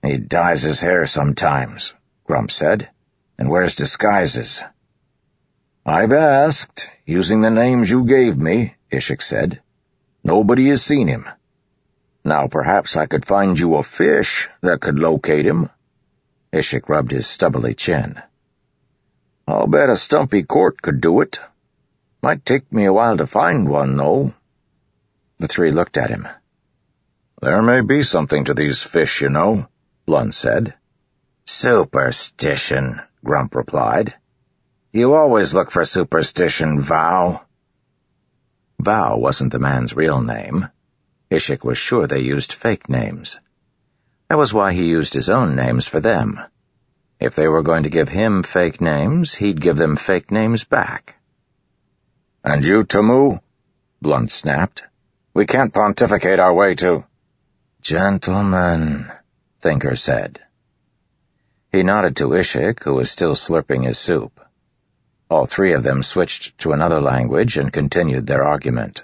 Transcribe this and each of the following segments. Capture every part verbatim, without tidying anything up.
He dyes his hair sometimes, Grump said, and wears disguises. I've asked, using the names you gave me, Ishik said. Nobody has seen him. Now perhaps I could find you a fish that could locate him. Ishik rubbed his stubbly chin. I'll bet a stumpy court could do it. Might take me a while to find one, though. The three looked at him. There may be something to these fish, you know, Blunt said. Superstition, Grump replied. You always look for superstition, Vow. Vow wasn't the man's real name. Ishik was sure they used fake names. That was why he used his own names for them. If they were going to give him fake names, he'd give them fake names back. And you, Tamu? Blunt snapped. We can't pontificate our way to... Gentlemen, Thinker said. He nodded to Ishik, who was still slurping his soup. All three of them switched to another language and continued their argument.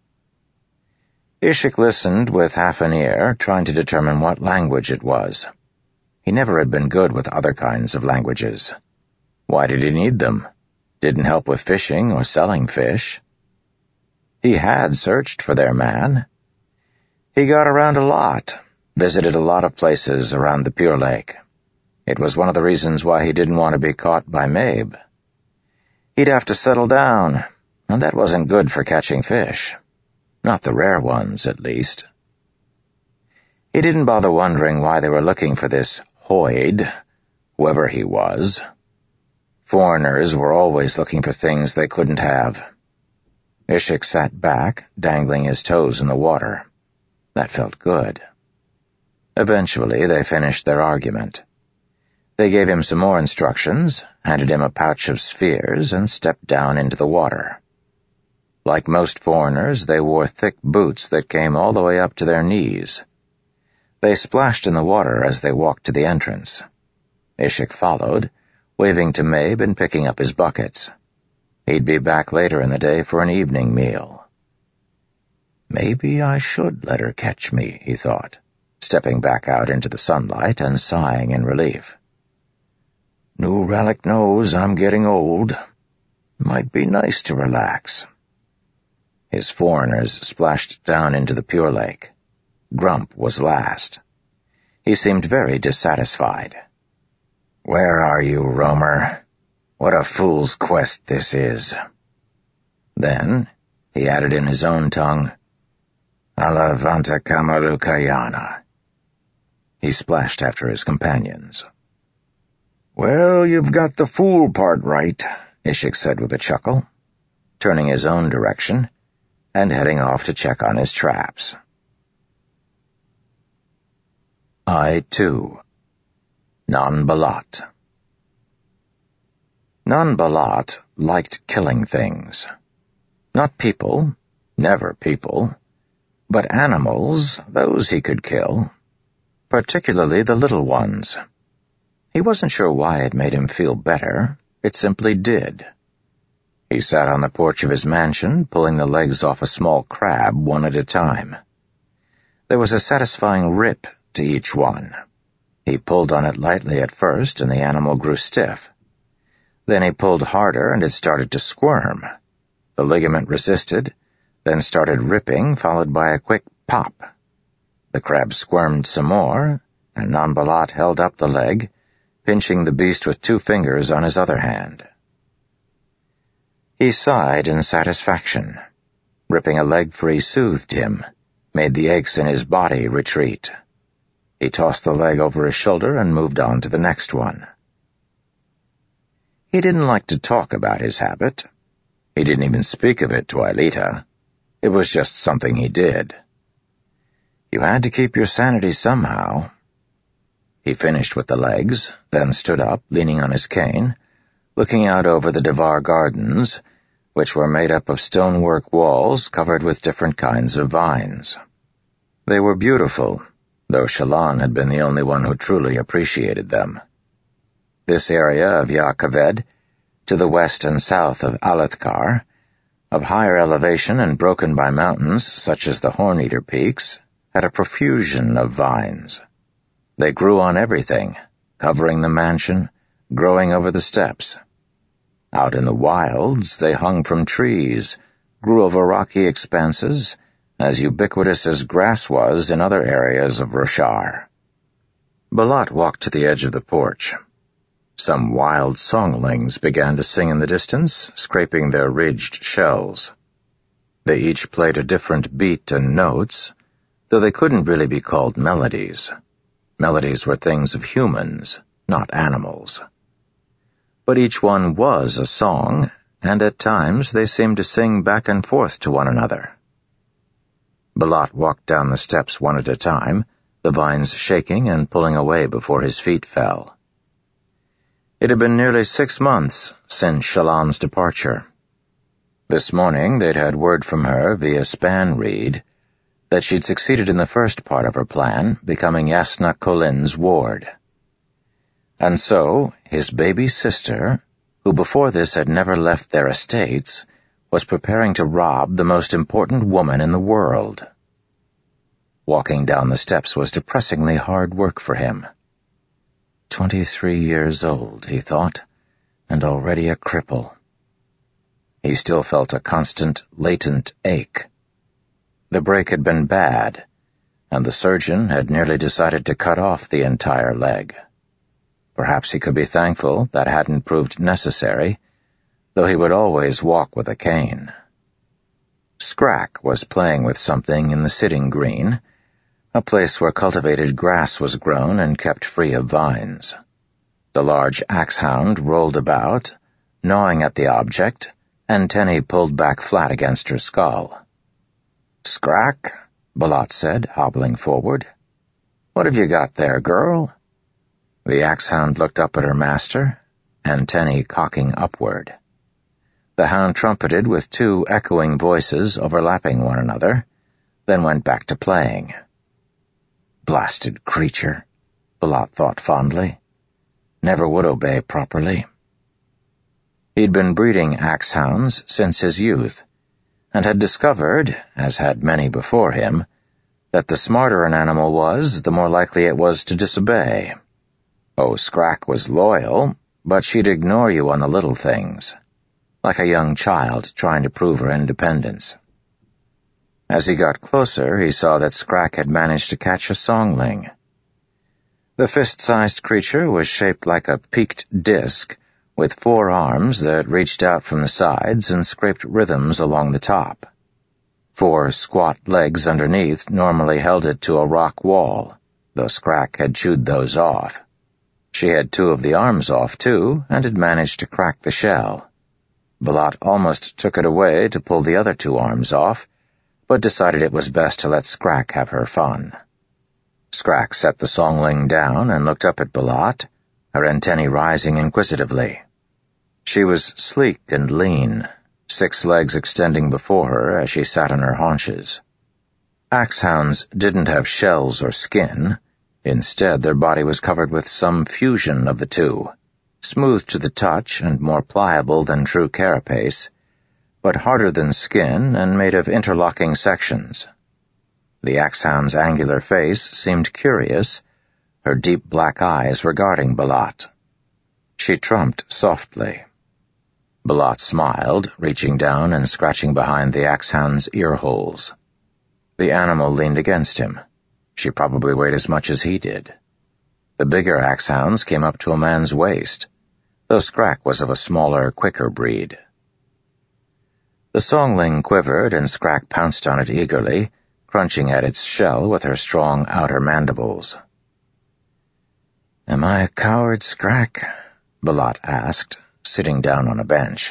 Ishik listened with half an ear, trying to determine what language it was. He never had been good with other kinds of languages. Why did he need them? Didn't help with fishing or selling fish. He had searched for their man. He got around a lot, visited a lot of places around the Pure Lake. It was one of the reasons why he didn't want to be caught by Mabe. He'd have to settle down, and that wasn't good for catching fish. Not the rare ones, at least. He didn't bother wondering why they were looking for this Hoyd, whoever he was. Foreigners were always looking for things they couldn't have. Ishik sat back, dangling his toes in the water. That felt good. Eventually, they finished their argument. They gave him some more instructions, handed him a pouch of spheres, and stepped down into the water. Like most foreigners, they wore thick boots that came all the way up to their knees. They splashed in the water as they walked to the entrance. Ishik followed, waving to Mabe and picking up his buckets. He'd be back later in the day for an evening meal. Maybe I should let her catch me, he thought, stepping back out into the sunlight and sighing in relief. New Relic knows I'm getting old. Might be nice to relax. His foreigners splashed down into the Pure Lake. Grump was last. He seemed very dissatisfied. Where are you, roamer? What a fool's quest this is. Then he added in his own tongue, Alavanta Kamalukayana. He splashed after his companions. Well, you've got the fool part right, Ishik said with a chuckle, turning his own direction and heading off to check on his traps. I, too. Non-Balat. Non-Balat liked killing things. Not people, never people, but animals, those he could kill, particularly the little ones. He wasn't sure why it made him feel better. It simply did. He sat on the porch of his mansion, pulling the legs off a small crab one at a time. There was a satisfying rip to each one. He pulled on it lightly at first, and the animal grew stiff. Then he pulled harder, and it started to squirm. The ligament resisted, then started ripping, followed by a quick pop. The crab squirmed some more, and Non-Balat held up the leg, pinching the beast with two fingers on his other hand. He sighed in satisfaction. Ripping a leg free soothed him, made the aches in his body retreat. He tossed the leg over his shoulder and moved on to the next one. He didn't like to talk about his habit. He didn't even speak of it to Aelita. It was just something he did. You had to keep your sanity somehow. He finished with the legs, then stood up, leaning on his cane, looking out over the Devar Gardens, which were made up of stonework walls covered with different kinds of vines. They were beautiful, though Shallan had been the only one who truly appreciated them. This area of Jah Keved, to the west and south of Alethkar, of higher elevation and broken by mountains such as the Horn-Eater Peaks, had a profusion of vines. They grew on everything, covering the mansion, growing over the steps. Out in the wilds, they hung from trees, grew over rocky expanses, as ubiquitous as grass was in other areas of Roshar. Balat walked to the edge of the porch. Some wild songlings began to sing in the distance, scraping their ridged shells. They each played a different beat and notes, though they couldn't really be called melodies. Melodies were things of humans, not animals. But each one was a song, and at times they seemed to sing back and forth to one another. Balat walked down the steps one at a time, the vines shaking and pulling away before his feet fell. It had been nearly six months since Shallan's departure. This morning they'd had word from her via Span Reed that she'd succeeded in the first part of her plan, becoming Jasnah Kholin's ward. And so, his baby sister, who before this had never left their estates, was preparing to rob the most important woman in the world. Walking down the steps was depressingly hard work for him. Twenty-three years old, he thought, and already a cripple. He still felt a constant, latent ache. The break had been bad, and the surgeon had nearly decided to cut off the entire leg. Perhaps he could be thankful that hadn't proved necessary, though he would always walk with a cane. Scrack was playing with something in the sitting green, a place where cultivated grass was grown and kept free of vines. The large axe-hound rolled about, gnawing at the object, antennae pulled back flat against her skull. "Scrack," Balat said, hobbling forward. "What have you got there, girl?" The axe-hound looked up at her master, antennae cocking upward. The hound trumpeted with two echoing voices overlapping one another, then went back to playing. Blasted creature, Balat thought fondly. Never would obey properly. He'd been breeding axe-hounds since his youth, and had discovered, as had many before him, that the smarter an animal was, the more likely it was to disobey. Oh, Scrack was loyal, but she'd ignore you on the little things, like a young child trying to prove her independence. As he got closer, he saw that Scrack had managed to catch a songling. The fist-sized creature was shaped like a peaked disc, with four arms that reached out from the sides and scraped rhythms along the top. Four squat legs underneath normally held it to a rock wall, though Scrack had chewed those off. She had two of the arms off, too, and had managed to crack the shell. Balat almost took it away to pull the other two arms off, but decided it was best to let Scrack have her fun. Scrack set the songling down and looked up at Balat, her antennae rising inquisitively. She was sleek and lean, six legs extending before her as she sat on her haunches. Axe-hounds didn't have shells or skin. Instead, their body was covered with some fusion of the two, smooth to the touch and more pliable than true carapace, but harder than skin and made of interlocking sections. The axe-hound's angular face seemed curious, her deep black eyes regarding Balat. She trumped softly. Balat smiled, reaching down and scratching behind the axe-hound's ear holes. The animal leaned against him. She probably weighed as much as he did. The bigger axe-hounds came up to a man's waist, though Scrack was of a smaller, quicker breed. The songling quivered, and Scrack pounced on it eagerly, crunching at its shell with her strong outer mandibles. "Am I a coward, Scrack?" Balat asked, sitting down on a bench.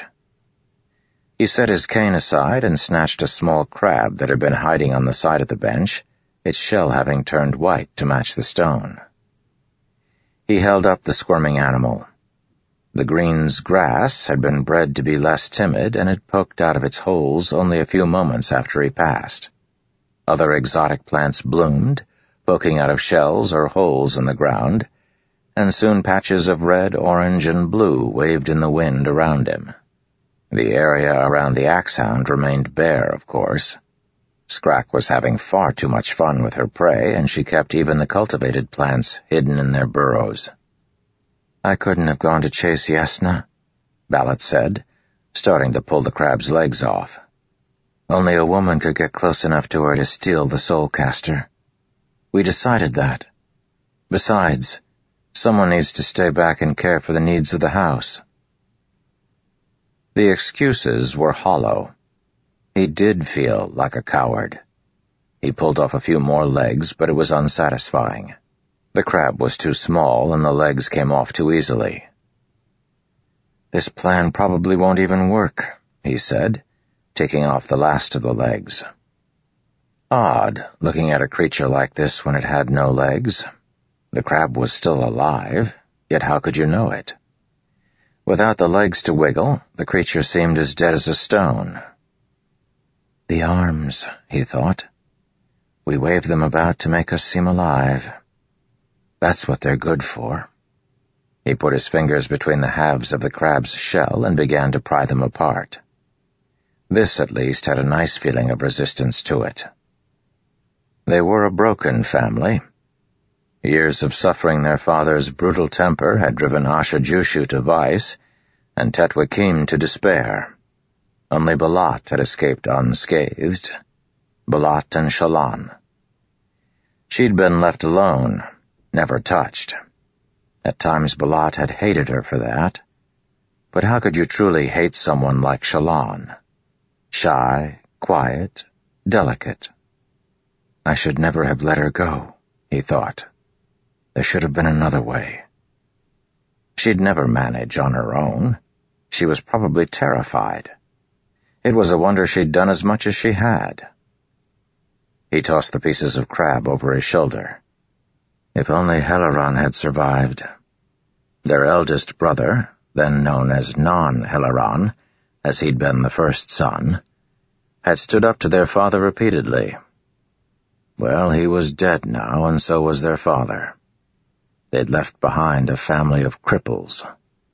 He set his cane aside and snatched a small crab that had been hiding on the side of the bench, its shell having turned white to match the stone. He held up the squirming animal. The green's grass had been bred to be less timid and had poked out of its holes only a few moments after he passed. Other exotic plants bloomed, poking out of shells or holes in the ground, and soon patches of red, orange, and blue waved in the wind around him. The area around the axe-hound remained bare, of course. Scrack was having far too much fun with her prey, and she kept even the cultivated plants hidden in their burrows. "I couldn't have gone to chase Yasna," Ballot said, starting to pull the crab's legs off. "Only a woman could get close enough to her to steal the Soulcaster. We decided that. Besides, someone needs to stay back and care for the needs of the house." The excuses were hollow. He did feel like a coward. He pulled off a few more legs, but it was unsatisfying. The crab was too small, and the legs came off too easily. "This plan probably won't even work," he said, taking off the last of the legs. Odd, looking at a creature like this when it had no legs. The crab was still alive, yet how could you know it? Without the legs to wiggle, the creature seemed as dead as a stone. "The arms," he thought. "We wave them about to make us seem alive. That's what they're good for." He put his fingers between the halves of the crab's shell and began to pry them apart. This, at least, had a nice feeling of resistance to it. They were a broken family. Years of suffering their father's brutal temper had driven Asha Jushu to vice and Tetwakim to despair. Only Balat had escaped unscathed. Balat and Shallan. She'd been left alone, never touched. At times Balat had hated her for that. But how could you truly hate someone like Shallan? Shy, quiet, delicate. "I should never have let her go," he thought. "There should have been another way." She'd never manage on her own. She was probably terrified. It was a wonder she'd done as much as she had. He tossed the pieces of crab over his shoulder. If only Helaran had survived. Their eldest brother, then known as Non-Helaran, as he'd been the first son, had stood up to their father repeatedly. Well, he was dead now, and so was their father. They'd left behind a family of cripples.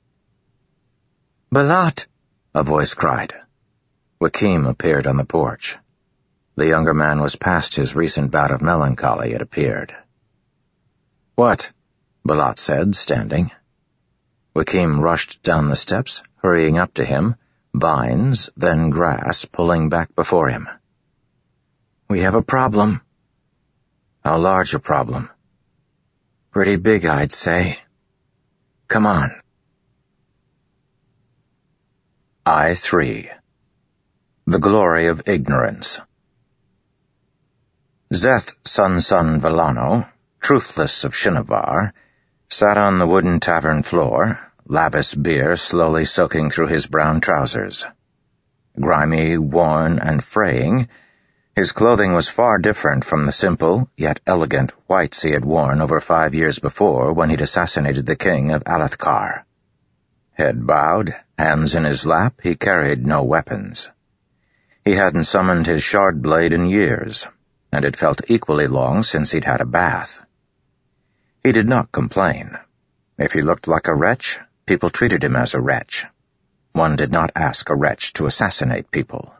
"Balat!" a voice cried. Wakim appeared on the porch. The younger man was past his recent bout of melancholy, it appeared. "What?" Balat said, standing. Wakim rushed down the steps, hurrying up to him, vines, then grass, pulling back before him. "We have a problem." "How large a problem?" "Pretty big, I'd say. Come on." I three. The Glory of Ignorance. Szeth Sun-Sun Villano, truthless of Shinovar, sat on the wooden tavern floor, lavish beer slowly soaking through his brown trousers. Grimy, worn, and fraying, his clothing was far different from the simple, yet elegant, whites he had worn over five years before when he'd assassinated the king of Alethkar. Head bowed, hands in his lap, he carried no weapons. He hadn't summoned his shard blade in years, and it felt equally long since he'd had a bath. He did not complain. If he looked like a wretch, people treated him as a wretch. One did not ask a wretch to assassinate people.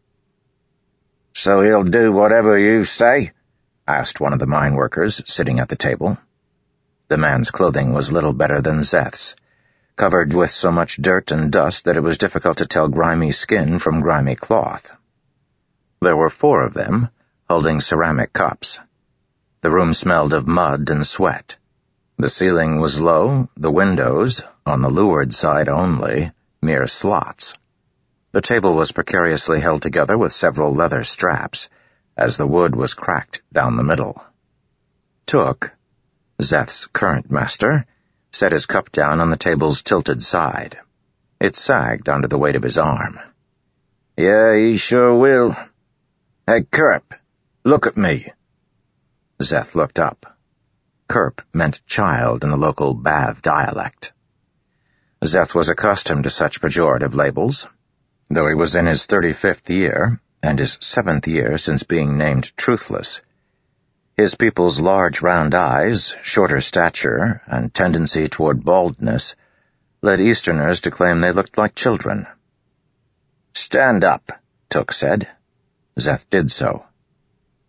"So he'll do whatever you say?" asked one of the mine workers sitting at the table. The man's clothing was little better than Szeth's, covered with so much dirt and dust that it was difficult to tell grimy skin from grimy cloth. There were four of them, holding ceramic cups. The room smelled of mud and sweat. The ceiling was low, the windows, on the leeward side only, mere slots. The table was precariously held together with several leather straps, as the wood was cracked down the middle. Took, Szeth's current master, set his cup down on the table's tilted side. It sagged under the weight of his arm. "Yeah, he sure will. Hey, Kerp, look at me." Szeth looked up. Kerp meant child in the local Bav dialect. Szeth was accustomed to such pejorative labels. Though he was in his thirty-fifth year, and his seventh year since being named Truthless, his people's large round eyes, shorter stature, and tendency toward baldness led Easterners to claim they looked like children. "Stand up," Took said. Szeth did so.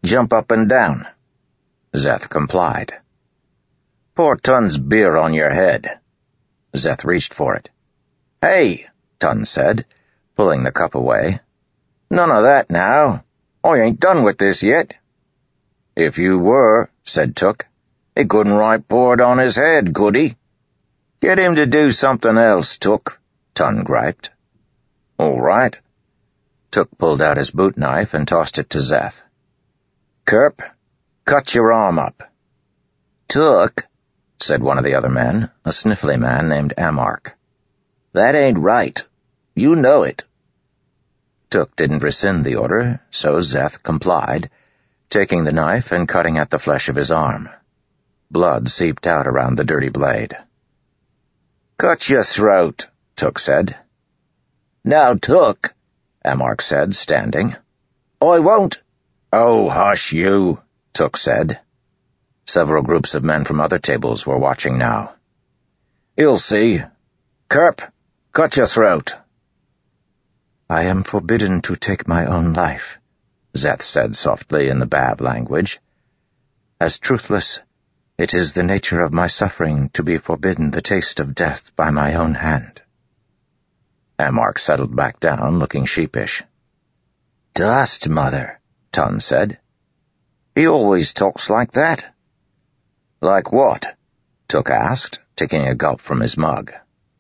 Jump up and down." Zeth complied. "Pour Tun's beer on your head." Zeth reached for it. "Hey," Tun said, pulling the cup away. "None of that now. I ain't done with this yet." "If you were," said Took, "he couldn't right pour it on his head, could he?" "Get him to do something else, Took," Tun griped. "All right." Took pulled out his boot knife and tossed it to Zeth. "Kerp, cut your arm up." "Took," said one of the other men, a sniffly man named Amark. "That ain't right. You know it." Took didn't rescind the order, so Zeth complied, taking the knife and cutting at the flesh of his arm. Blood seeped out around the dirty blade. "Cut your throat," Took said. "Now, Took," Amark said, standing. "I won't." "Oh, hush you," Took said. Several groups of men from other tables were watching now. "You'll see. Kerp, cut your throat." "I am forbidden to take my own life," Zeth said softly in the Bab language. "As truthless, it is the nature of my suffering to be forbidden the taste of death by my own hand." Amark settled back down, looking sheepish. "Dust, mother," Tun said. "He always talks like that." "Like what?" Took asked, taking a gulp from his mug.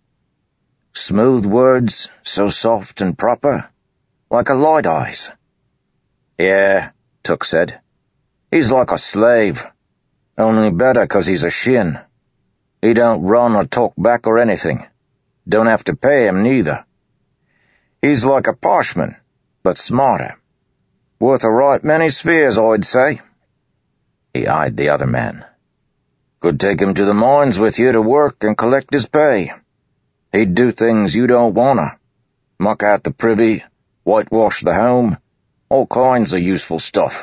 "Smooth words, so soft and proper, like a light eyes." "Yeah," Took said. "He's like a slave, only better 'cause he's a shin. He don't run or talk back or anything. Don't have to pay him neither. He's like a parchman, but smarter. Worth a right many spheres, I'd say." He eyed the other men. "Could take him to the mines with you to work and collect his pay. He'd do things you don't wanna. Muck out the privy, whitewash the home, all kinds of useful stuff."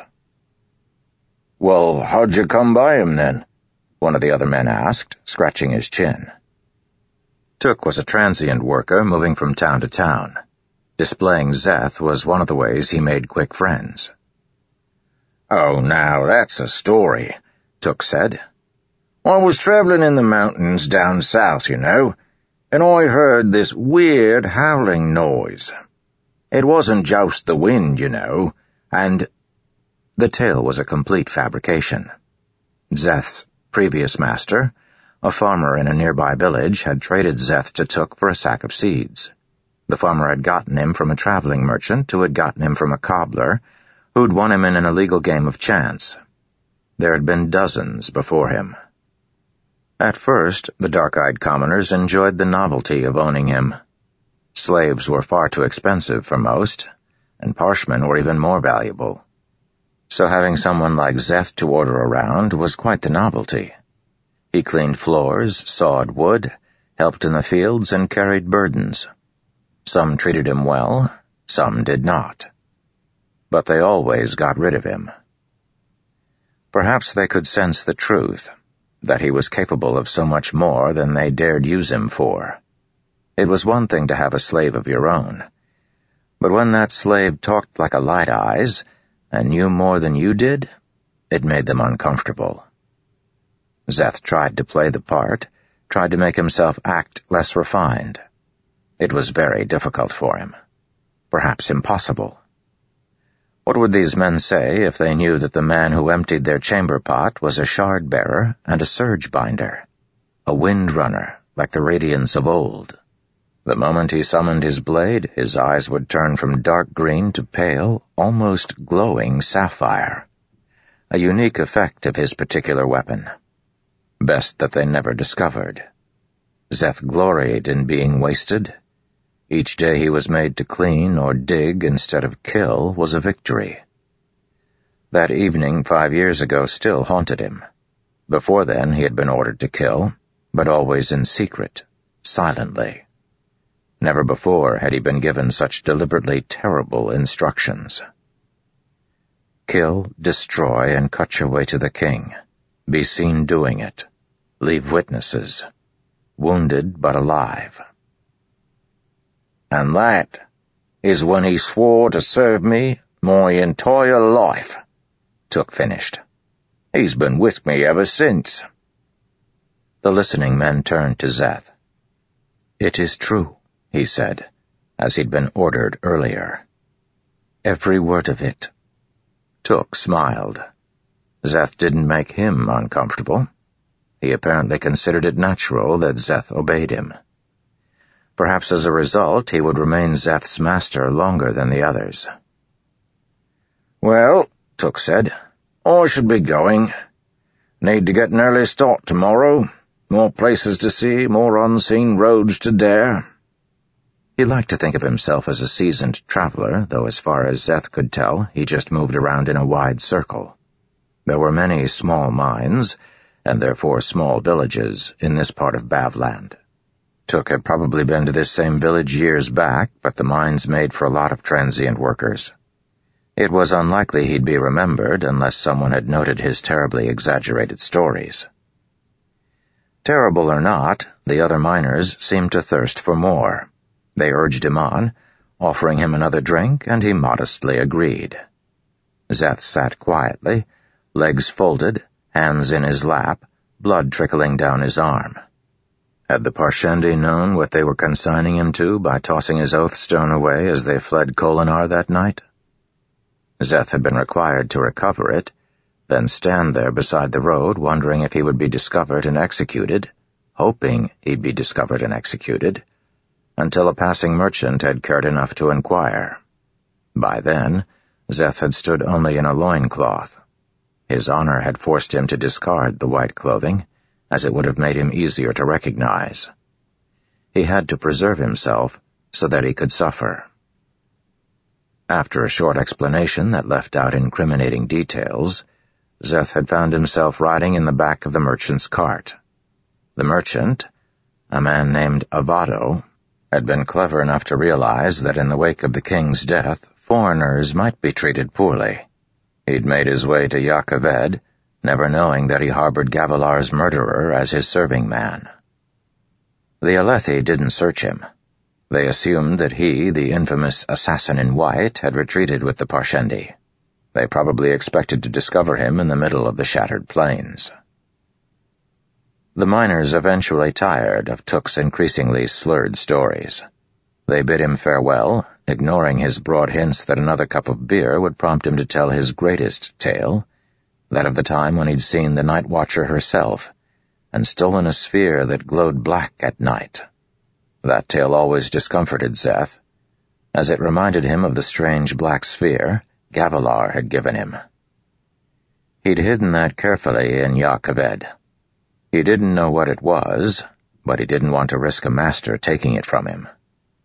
"Well, how'd you come by him, then?" one of the other men asked, scratching his chin. Took was a transient worker moving from town to town. Displaying Zeth was one of the ways he made quick friends. "Oh, now that's a story," Took said. "I was traveling in the mountains down south, you know, and I heard this weird howling noise. It wasn't just the wind, you know, and—" The tale was a complete fabrication. Zeth's previous master, a farmer in a nearby village, had traded Zeth to Took for a sack of seeds. The farmer had gotten him from a traveling merchant who had gotten him from a cobbler who'd won him in an illegal game of chance. There had been dozens before him. At first, the dark-eyed commoners enjoyed the novelty of owning him. Slaves were far too expensive for most, and parshmen were even more valuable. So having someone like Zeth to order around was quite the novelty. He cleaned floors, sawed wood, helped in the fields, and carried burdens. Some treated him well, some did not. But they always got rid of him. Perhaps they could sense the truth, that he was capable of so much more than they dared use him for. It was one thing to have a slave of your own, but when that slave talked like a light eyes and knew more than you did, it made them uncomfortable. Zeth tried to play the part, tried to make himself act less refined. It was very difficult for him. Perhaps impossible. What would these men say if they knew that the man who emptied their chamber pot was a shard-bearer and a surge-binder, a wind-runner like the radiance of old? The moment he summoned his blade, his eyes would turn from dark green to pale, almost glowing sapphire, a unique effect of his particular weapon. Best that they never discovered. Zeth gloried in being wasted. Each day he was made to clean or dig instead of kill was a victory. That evening five years ago still haunted him. Before then he had been ordered to kill, but always in secret, silently. Never before had he been given such deliberately terrible instructions. Kill, destroy, and cut your way to the king. Be seen doing it. Leave witnesses. Wounded but alive. And that is when he swore to serve me my entire life, Took finished. "He's been with me ever since." The listening men turned to Szeth. "It is true," he said, as he'd been ordered earlier. "Every word of it." Took smiled. Szeth didn't make him uncomfortable. He apparently considered it natural that Szeth obeyed him. Perhaps as a result he would remain Szeth's master longer than the others. "Well," Took said, "I should be going. Need to get an early start tomorrow. More places to see, more unseen roads to dare." He liked to think of himself as a seasoned traveler, though as far as Szeth could tell, he just moved around in a wide circle. There were many small mines, and therefore small villages, in this part of Bavland. Took had probably been to this same village years back, but the mines made for a lot of transient workers. It was unlikely he'd be remembered unless someone had noted his terribly exaggerated stories. Terrible or not, the other miners seemed to thirst for more. They urged him on, offering him another drink, and he modestly agreed. Szeth sat quietly, legs folded, hands in his lap, blood trickling down his arm. Had the Parshendi known what they were consigning him to by tossing his oath stone away as they fled Kholinar that night? Szeth had been required to recover it, then stand there beside the road wondering if he would be discovered and executed, hoping he'd be discovered and executed, until a passing merchant had cared enough to inquire. By then, Szeth had stood only in a loincloth. His honor had forced him to discard the white clothing, as it would have made him easier to recognize. He had to preserve himself so that he could suffer. After a short explanation that left out incriminating details, Szeth had found himself riding in the back of the merchant's cart. The merchant, a man named Avado, had been clever enough to realize that in the wake of the king's death, foreigners might be treated poorly. He'd made his way to Jah Keved, never knowing that he harbored Gavilar's murderer as his serving man. The Alethi didn't search him. They assumed that he, the infamous assassin in white, had retreated with the Parshendi. They probably expected to discover him in the middle of the shattered plains. The miners eventually tired of Took's increasingly slurred stories. They bid him farewell, ignoring his broad hints that another cup of beer would prompt him to tell his greatest tale, that of the time when he'd seen the Night Watcher herself, and stolen a sphere that glowed black at night. That tale always discomforted Szeth, as it reminded him of the strange black sphere Gavilar had given him. He'd hidden that carefully in Jah Keved. He didn't know what it was, but he didn't want to risk a master taking it from him.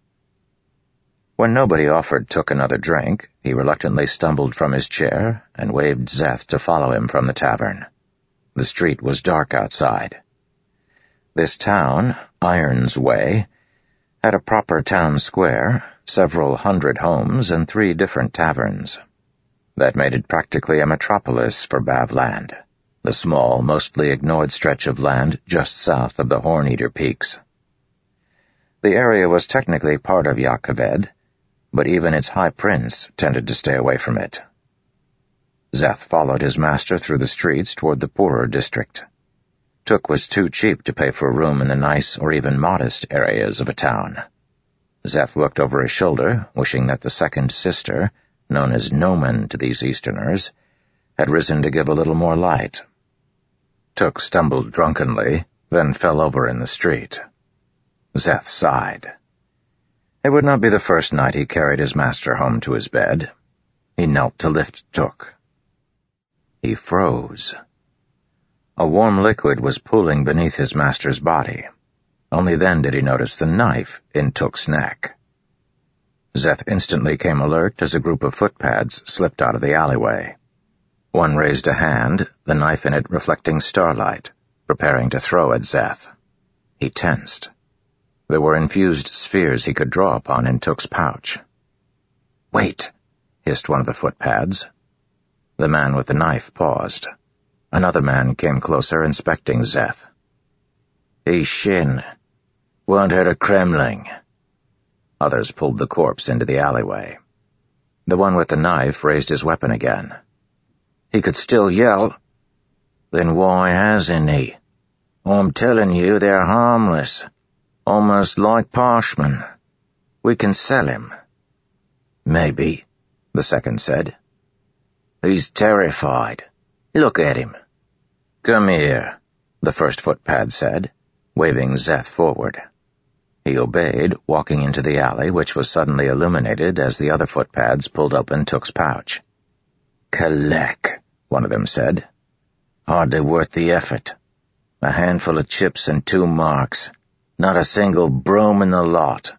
When nobody offered Took another drink, he reluctantly stumbled from his chair and waved Szeth to follow him from the tavern. The street was dark outside. This town, Irons Way, had a proper town square, several hundred homes, and three different taverns. That made it practically a metropolis for Bavland, the small, mostly ignored stretch of land just south of the Horn-Eater Peaks. The area was technically part of Jah Keved, but even its high prince tended to stay away from it. Szeth followed his master through the streets toward the poorer district. Took was too cheap to pay for a room in the nice or even modest areas of a town. Szeth looked over his shoulder, wishing that the second sister, known as Nomen to these Easterners, had risen to give a little more light. Took stumbled drunkenly, then fell over in the street. Szeth sighed. It would not be the first night he carried his master home to his bed. He knelt to lift Took. He froze. A warm liquid was pooling beneath his master's body. Only then did he notice the knife in Took's neck. Szeth instantly came alert as a group of footpads slipped out of the alleyway. One raised a hand, the knife in it reflecting starlight, preparing to throw at Szeth. He tensed. There were infused spheres he could draw upon in Took's pouch. "Wait," hissed one of the footpads. The man with the knife paused. Another man came closer, inspecting Szeth. "He's Shin. Won't hurt a Kremling." Others pulled the corpse into the alleyway. The one with the knife raised his weapon again. He could still yell. Then why hasn't he? I'm telling you, they're harmless. Almost like Parshman. We can sell him. Maybe, the second said. He's terrified. Look at him. Come here, the first footpad said, waving Szeth forward. He obeyed, walking into the alley, which was suddenly illuminated as the other footpads pulled open Took's pouch. Kalek, one of them said. Hardly worth the effort. A handful of chips and two marks. Not a single broom in the lot.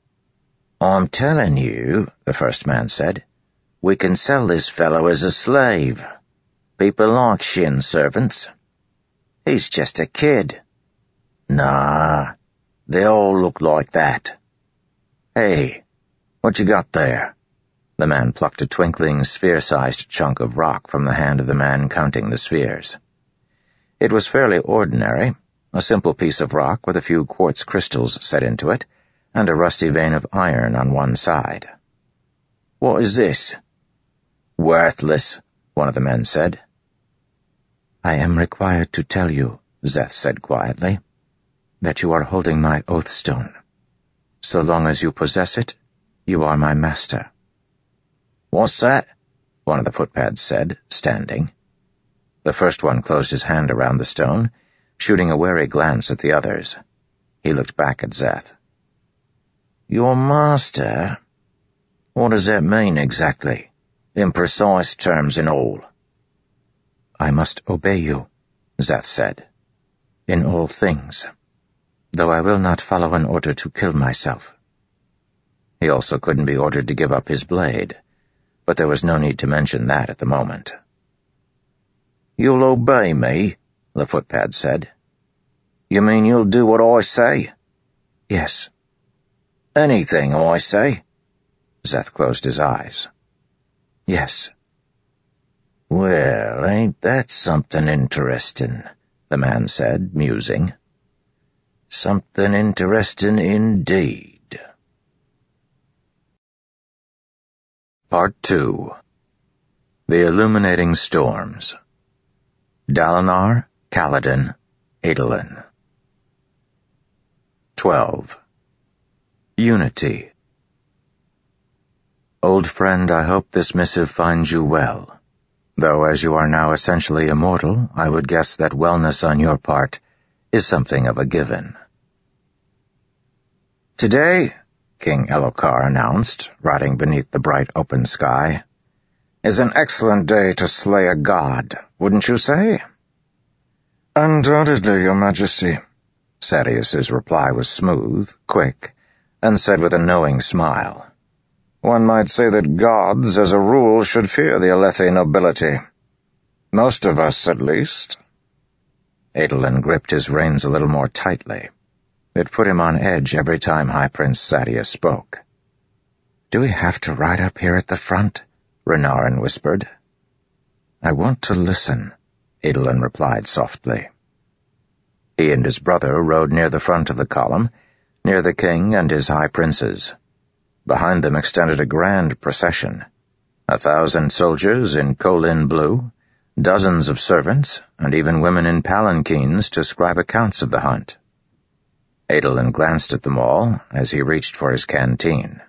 I'm telling you, the first man said, we can sell this fellow as a slave. People like Shin servants. He's just a kid. Nah, they all look like that. Hey, what you got there? The man plucked a twinkling, sphere-sized chunk of rock from the hand of the man counting the spheres. It was fairly ordinary, a simple piece of rock with a few quartz crystals set into it, and a rusty vein of iron on one side. What is this? Worthless, one of the men said. I am required to tell you, Szeth said quietly, that you are holding my oath stone. So long as you possess it, you are my master. What's that? One of the footpads said, standing. The first one closed his hand around the stone, shooting a wary glance at the others. He looked back at Szeth. Your master? What does that mean exactly, in precise terms and all? I must obey you, Szeth said, in all things, though I will not follow an order to kill myself. He also couldn't be ordered to give up his blade, but there was no need to mention that at the moment. You'll obey me, the footpad said. You mean you'll do what I say? Yes. Anything I say? Szeth closed his eyes. Yes. Well, ain't that something interesting, the man said, musing. Something interesting indeed. Part two. The Illuminating Storms. Dalinar, Kaladin, Adolin. Twelve. Unity. Old friend, I hope this missive finds you well. Though as you are now essentially immortal, I would guess that wellness on your part is something of a given. Today, King Elhokar announced, riding beneath the bright open sky, is an excellent day to slay a god, wouldn't you say? Undoubtedly, your majesty. Sadeas's reply was smooth, quick, and said with a knowing smile. One might say that gods, as a rule, should fear the Alethi nobility. Most of us, at least. Adolin gripped his reins a little more tightly. It put him on edge every time High Prince Sadeas spoke. Do we have to ride up here at the front? Renarin whispered. I want to listen, Adolin replied softly. He and his brother rode near the front of the column, near the king and his high princes. Behind them extended a grand procession. A thousand soldiers in Kholin blue, dozens of servants, and even women in palanquins to scribe accounts of the hunt. Adolin glanced at them all as he reached for his canteen.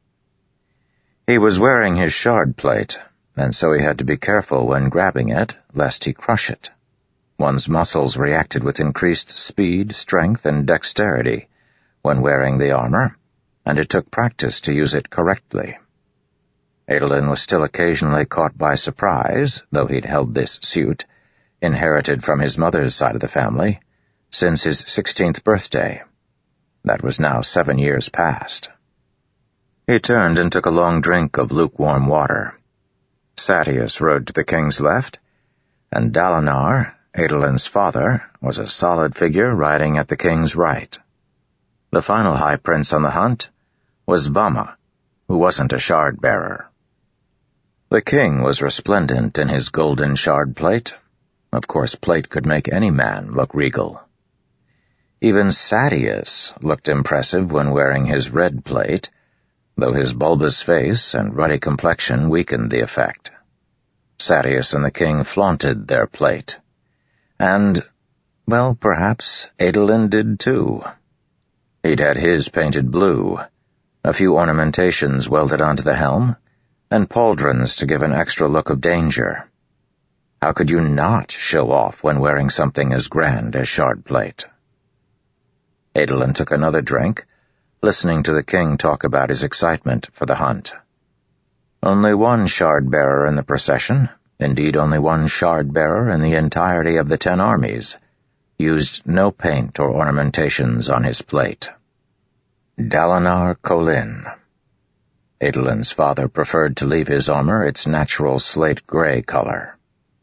He was wearing his shard plate, and so he had to be careful when grabbing it, lest he crush it. One's muscles reacted with increased speed, strength, and dexterity when wearing the armor, and it took practice to use it correctly. Adolin was still occasionally caught by surprise, though he'd held this suit, inherited from his mother's side of the family, since his sixteenth birthday. That was now seven years past. He turned and took a long drink of lukewarm water. Sadeas rode to the king's left, and Dalinar, Adolin's father, was a solid figure riding at the king's right. The final high prince on the hunt was Vama, who wasn't a shard-bearer. The king was resplendent in his golden shard plate. Of course, plate could make any man look regal. Even Sadeas looked impressive when wearing his red plate, though his bulbous face and ruddy complexion weakened the effect. Sadeas and the king flaunted their plate. And, well, perhaps Adolin did too. He'd had his painted blue, a few ornamentations welded onto the helm, and pauldrons to give an extra look of danger. How could you not show off when wearing something as grand as shard plate? Adolin took another drink, listening to the king talk about his excitement for the hunt. Only one shard-bearer in the procession, indeed only one shard-bearer in the entirety of the ten armies, used no paint or ornamentations on his plate. Dalinar Kholin. Adolin's father preferred to leave his armor its natural slate-gray color.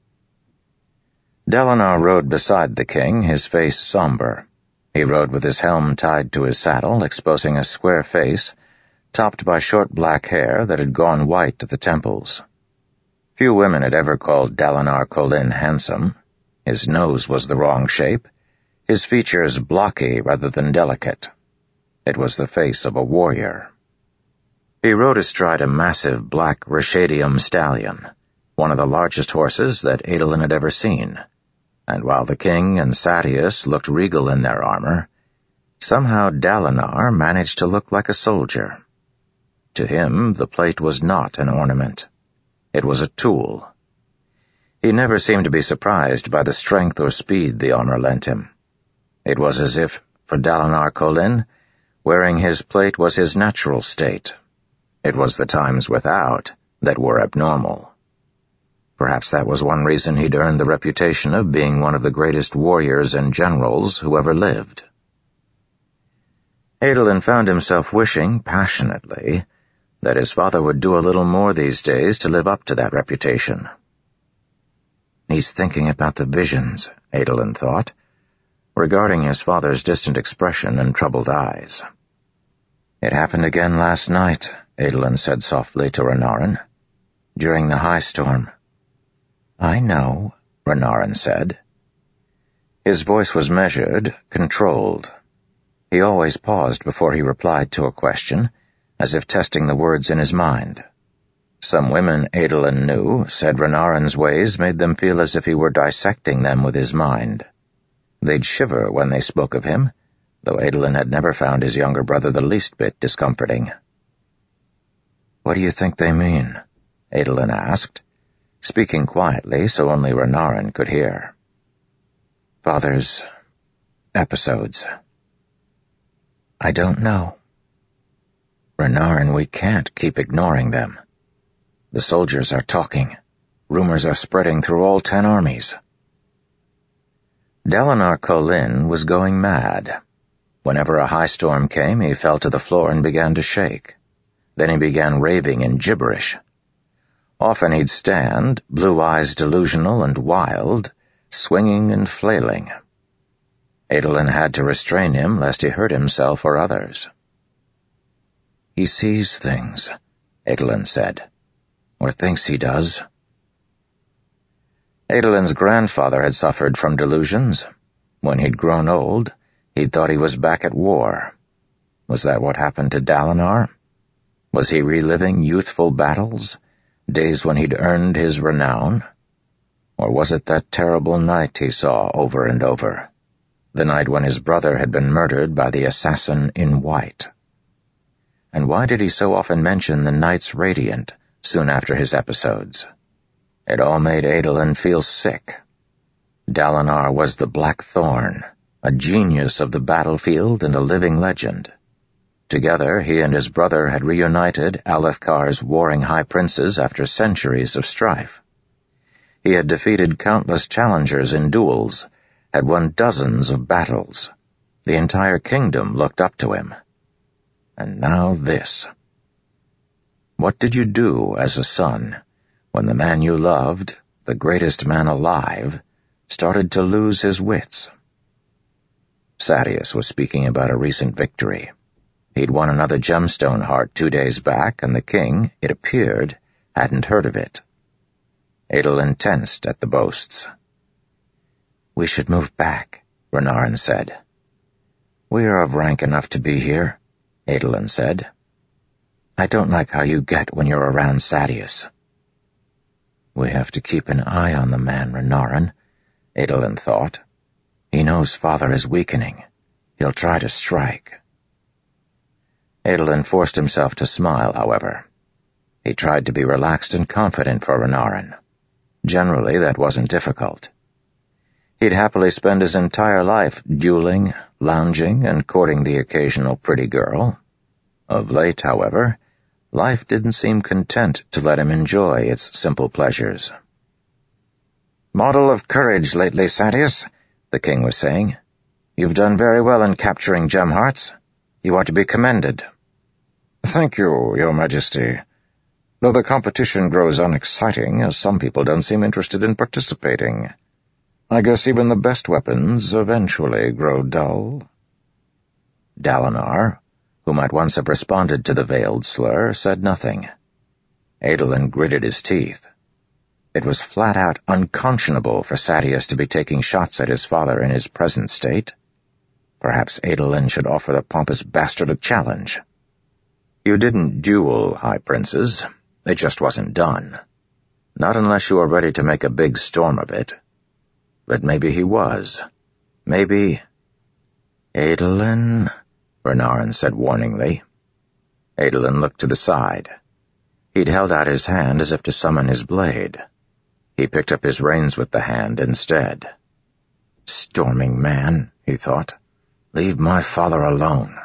Dalinar rode beside the king, his face somber. He rode with his helm tied to his saddle, exposing a square face, topped by short black hair that had gone white at the temples. Few women had ever called Dalinar Kholin handsome. His nose was the wrong shape, his features blocky rather than delicate. It was the face of a warrior. He rode astride a massive black Rashadium stallion, one of the largest horses that Adolin had ever seen, and while the king and Sadeas looked regal in their armor, somehow Dalinar managed to look like a soldier. To him, the plate was not an ornament. It was a tool. He never seemed to be surprised by the strength or speed the armor lent him. It was as if, for Dalinar Kholin, wearing his plate was his natural state. It was the times without that were abnormal. Perhaps that was one reason he'd earned the reputation of being one of the greatest warriors and generals who ever lived. Adolin found himself wishing, passionately, that his father would do a little more these days to live up to that reputation. He's thinking about the visions, Adolin thought, regarding his father's distant expression and troubled eyes. It happened again last night, Adolin said softly to Renarin, during the high storm. I know, Renarin said. His voice was measured, controlled. He always paused before he replied to a question, as if testing the words in his mind. Some women Adolin knew said Renarin's ways made them feel as if he were dissecting them with his mind. They'd shiver when they spoke of him, though Adolin had never found his younger brother the least bit discomforting. What do you think they mean? Adolin asked, speaking quietly so only Renarin could hear. Father's episodes. I don't know. Renarin, we can't keep ignoring them. The soldiers are talking. Rumors are spreading through all ten armies. Dalinar Kholin was going mad. Whenever a high storm came, he fell to the floor and began to shake. Then he began raving in gibberish. Often he'd stand, blue eyes delusional and wild, swinging and flailing. Adolin had to restrain him lest he hurt himself or others. He sees things, Adolin said, or thinks he does. Adolin's grandfather had suffered from delusions. When he'd grown old, he'd thought he was back at war. Was that what happened to Dalinar? Was he reliving youthful battles, days when he'd earned his renown? Or was it that terrible night he saw over and over, the night when his brother had been murdered by the assassin in white? And why did he so often mention the Knights Radiant soon after his episodes? It all made Adolin feel sick. Dalinar was the Black Thorn, a genius of the battlefield and a living legend. Together, he and his brother had reunited Alethkar's warring high princes after centuries of strife. He had defeated countless challengers in duels, had won dozens of battles. The entire kingdom looked up to him. And now this. What did you do as a son when the man you loved, the greatest man alive, started to lose his wits? Sadeas was speaking about a recent victory. He'd won another gemstone heart two days back, and the king, it appeared, hadn't heard of it. Adolin tensed at the boasts. We should move back, Renarin said. We are of rank enough to be here, Adolin said. I don't like how you get when you're around Sadeas. We have to keep an eye on the man, Renarin, Adolin thought. He knows father is weakening. He'll try to strike. Adolin forced himself to smile, however. He tried to be relaxed and confident for Renarin. Generally, that wasn't difficult. He'd happily spend his entire life dueling, lounging, and courting the occasional pretty girl. Of late, however, life didn't seem content to let him enjoy its simple pleasures. "Model of courage lately, Sadeas," the king was saying. "You've done very well in capturing gem hearts. You are to be commended." "Thank you, Your Majesty. Though the competition grows unexciting, as some people don't seem interested in participating. I guess even the best weapons eventually grow dull." Dalinar, who might once have responded to the veiled slur, said nothing. Adolin gritted his teeth. It was flat-out unconscionable for Sadeas to be taking shots at his father in his present state. Perhaps Adolin should offer the pompous bastard a challenge. "You didn't duel, High Princes. It just wasn't done. Not unless you were ready to make a big storm of it. But maybe he was. Maybe—" "Adolin," Renarin said warningly. Adolin looked to the side. He'd held out his hand as if to summon his blade. He picked up his reins with the hand instead. "Storming man," he thought. "Leave my father alone."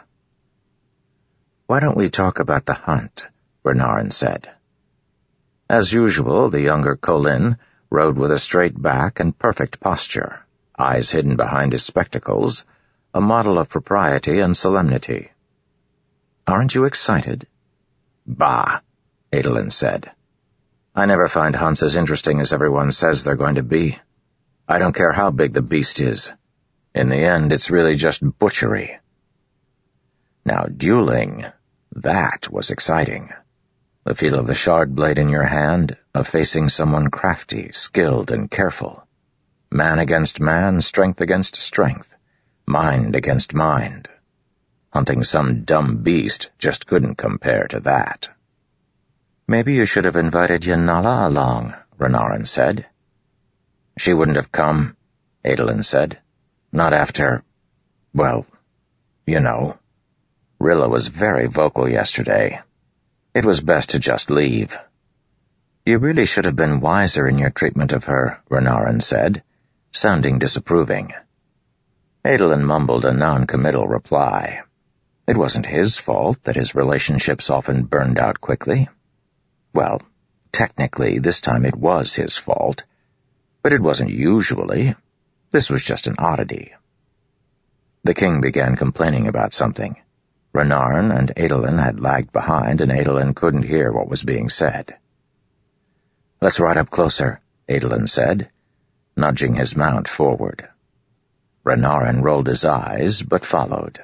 "Why don't we talk about the hunt?" Renarin said. As usual, the younger Kholin rode with a straight back and perfect posture, eyes hidden behind his spectacles, a model of propriety and solemnity. "Aren't you excited?" "Bah," Adolin said. "I never find hunts as interesting as everyone says they're going to be. I don't care how big the beast is. In the end, it's really just butchery." Now, dueling, that was exciting. The feel of the shard blade in your hand, of facing someone crafty, skilled, and careful. Man against man, strength against strength, mind against mind. Hunting some dumb beast just couldn't compare to that. "Maybe you should have invited Yanala along," Renarin said. "She wouldn't have come," Adolin said. "Not after, well, you know. Rilla was very vocal yesterday. It was best to just leave." "You really should have been wiser in your treatment of her," Renarin said, sounding disapproving. Adolin mumbled a non-committal reply. It wasn't his fault that his relationships often burned out quickly. Well, technically, this time it was his fault. But it wasn't usually. This was just an oddity. The king began complaining about something. Renarin and Adolin had lagged behind, and Adolin couldn't hear what was being said. "Let's ride up closer," Adolin said, nudging his mount forward. Renarin rolled his eyes, but followed.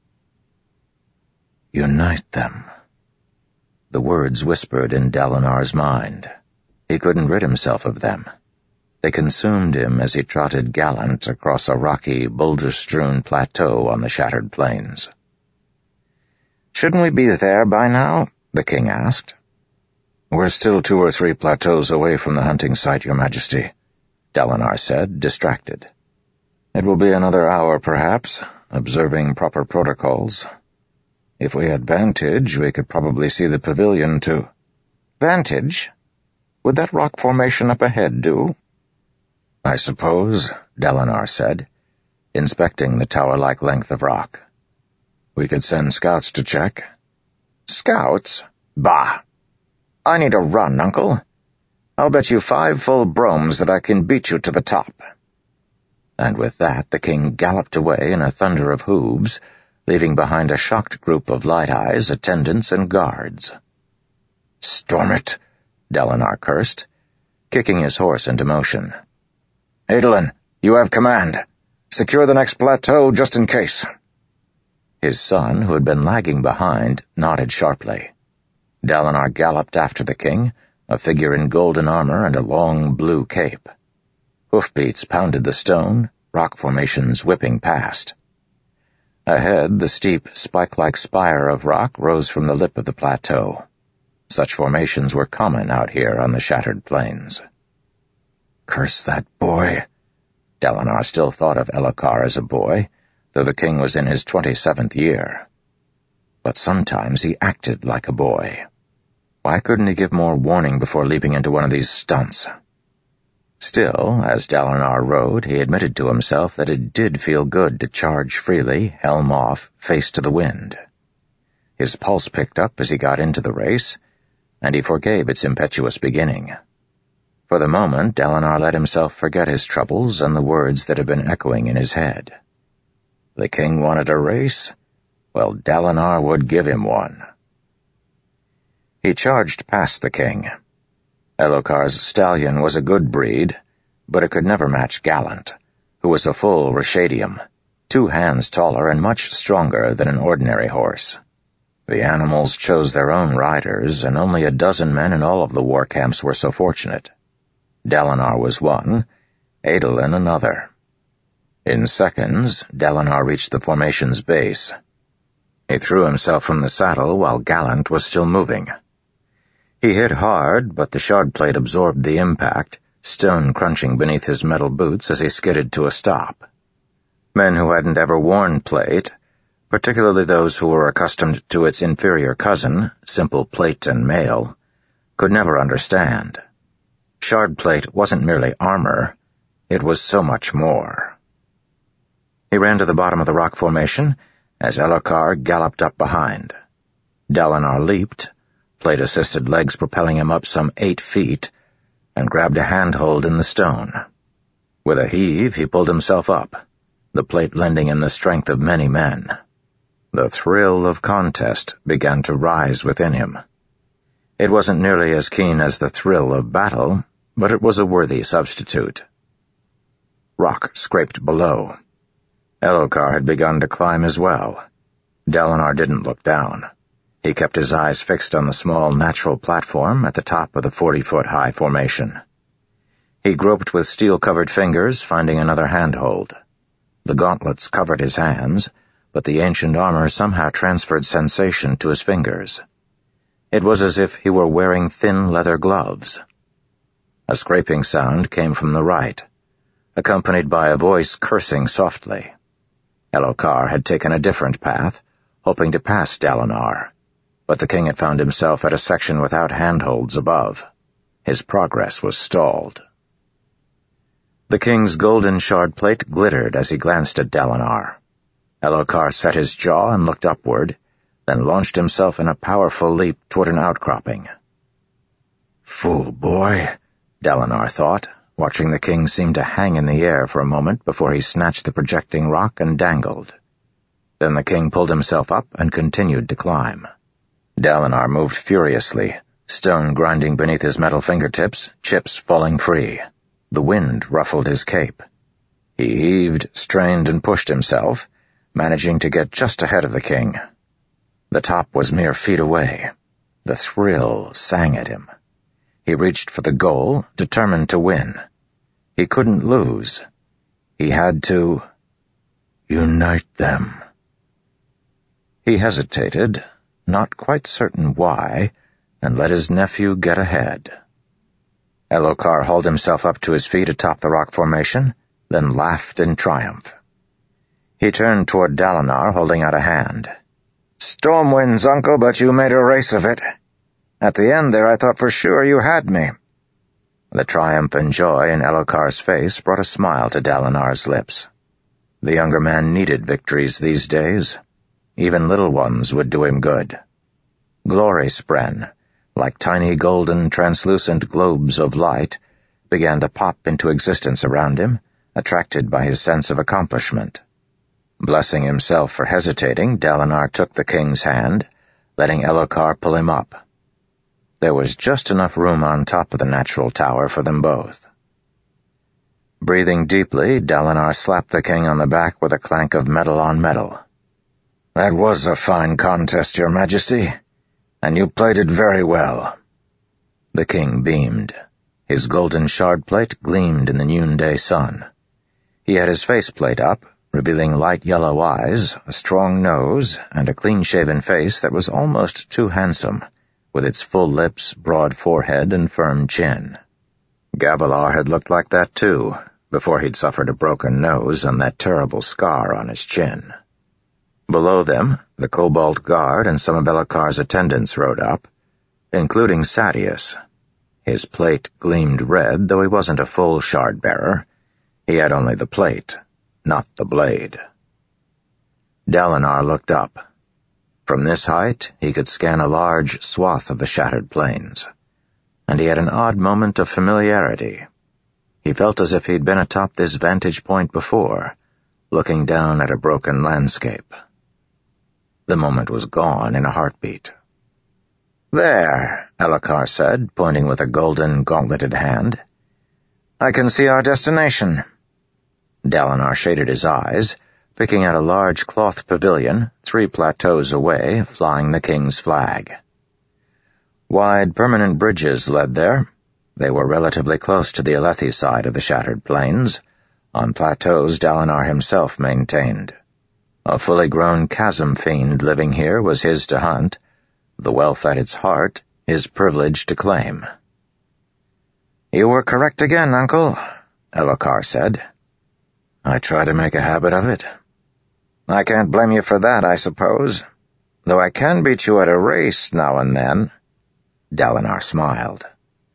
"Unite them." The words whispered in Dalinar's mind. He couldn't rid himself of them. They consumed him as he trotted gallant across a rocky, boulder-strewn plateau on the shattered plains. "Shouldn't we be there by now?" the king asked. "We're still two or three plateaus away from the hunting site, Your Majesty," Dalinar said, distracted. "It will be another hour, perhaps, observing proper protocols. If we had vantage, we could probably see the pavilion, too." "Vantage? Would that rock formation up ahead do?" "I suppose," Dalinar said, inspecting the tower-like length of rock. "We could send scouts to check." "Scouts? Bah! I need a run, Uncle. I'll bet you five full bromes that I can beat you to the top." And with that the king galloped away in a thunder of hooves, leaving behind a shocked group of light-eyes, attendants, and guards. "Storm it!" Dalinar cursed, kicking his horse into motion. "Adolin, you have command. Secure the next plateau just in case." His son, who had been lagging behind, nodded sharply. Dalinar galloped after the king, a figure in golden armor and a long blue cape. Hoofbeats pounded the stone, rock formations whipping past. Ahead, the steep, spike-like spire of rock rose from the lip of the plateau. Such formations were common out here on the shattered plains. Curse that boy. Dalinar still thought of Elhokar as a boy, though the king was in his twenty-seventh year. But sometimes he acted like a boy. Why couldn't he give more warning before leaping into one of these stunts? Still, as Dalinar rode, he admitted to himself that it did feel good to charge freely, helm off, face to the wind. His pulse picked up as he got into the race, and he forgave its impetuous beginning. For the moment, Dalinar let himself forget his troubles and the words that had been echoing in his head. The king wanted a race? Well, Dalinar would give him one. He charged past the king. Elhokar's stallion was a good breed, but it could never match Gallant, who was a full Rashadium, two hands taller and much stronger than an ordinary horse. The animals chose their own riders, and only a dozen men in all of the war camps were so fortunate. Dalinar was one, Adolin another. In seconds, Dalinar reached the formation's base. He threw himself from the saddle while Gallant was still moving. He hit hard, but the shard plate absorbed the impact, stone crunching beneath his metal boots as he skidded to a stop. Men who hadn't ever worn plate, particularly those who were accustomed to its inferior cousin, simple plate and mail, could never understand. Shard plate wasn't merely armor, it was so much more. He ran to the bottom of the rock formation as Elhokar galloped up behind. Dalinar leaped, plate-assisted legs propelling him up some eight feet, and grabbed a handhold in the stone. With a heave, he pulled himself up, the plate lending him the strength of many men. The thrill of contest began to rise within him. It wasn't nearly as keen as the thrill of battle, but it was a worthy substitute. Rock scraped below. Elhokar had begun to climb as well. Dalinar didn't look down. He kept his eyes fixed on the small natural platform at the top of the forty-foot-high formation. He groped with steel-covered fingers, finding another handhold. The gauntlets covered his hands, but the ancient armor somehow transferred sensation to his fingers. It was as if he were wearing thin leather gloves. A scraping sound came from the right, accompanied by a voice cursing softly. Elhokar had taken a different path, hoping to pass Dalinar, but the king had found himself at a section without handholds above. His progress was stalled. The king's golden shard plate glittered as he glanced at Dalinar. Elhokar set his jaw and looked upward, then launched himself in a powerful leap toward an outcropping. Fool boy, Dalinar thought, watching the king seem to hang in the air for a moment before he snatched the projecting rock and dangled. Then the king pulled himself up and continued to climb. Dalinar moved furiously, stone grinding beneath his metal fingertips, chips falling free. The wind ruffled his cape. He heaved, strained, and pushed himself, managing to get just ahead of the king. The top was mere feet away. The thrill sang at him. He reached for the goal, determined to win. He couldn't lose. He had to unite them. He hesitated, not quite certain why, and let his nephew get ahead. Elhokar hauled himself up to his feet atop the rock formation, then laughed in triumph. He turned toward Dalinar, holding out a hand. "Storm winds, uncle, but you made a race of it. At the end there I thought for sure you had me." The triumph and joy in Elhokar's face brought a smile to Dalinar's lips. The younger man needed victories these days. Even little ones would do him good. Glory spren, like tiny golden translucent globes of light, began to pop into existence around him, attracted by his sense of accomplishment. Blessing himself for hesitating, Dalinar took the king's hand, letting Elhokar pull him up. There was just enough room on top of the natural tower for them both. Breathing deeply, Dalinar slapped the king on the back with a clank of metal on metal. "That was a fine contest, Your Majesty, and you played it very well." The king beamed. His golden shard plate gleamed in the noonday sun. He had his faceplate up, revealing light yellow eyes, a strong nose, and a clean-shaven face that was almost too handsome, with its full lips, broad forehead, and firm chin. Gavilar had looked like that too, before he'd suffered a broken nose and that terrible scar on his chin. Below them, the Cobalt Guard and some of Elhokar's attendants rode up, including Sadeas. His plate gleamed red, though he wasn't a full shard-bearer. He had only the plate, not the blade. Dalinar looked up. From this height, he could scan a large swath of the shattered plains, and he had an odd moment of familiarity. He felt as if he'd been atop this vantage point before, looking down at a broken landscape. The moment was gone in a heartbeat. "There," Elhokar said, pointing with a golden, gauntleted hand. "I can see our destination." Dalinar shaded his eyes, picking out a large cloth pavilion, three plateaus away, flying the king's flag. Wide, permanent bridges led there. They were relatively close to the Alethi side of the shattered plains, on plateaus Dalinar himself maintained. A fully grown chasm fiend living here was his to hunt, the wealth at its heart his privilege to claim. "You were correct again, Uncle," Elhokar said. "I try to make a habit of it." "I can't blame you for that, I suppose, though I can beat you at a race now and then." Dalinar smiled.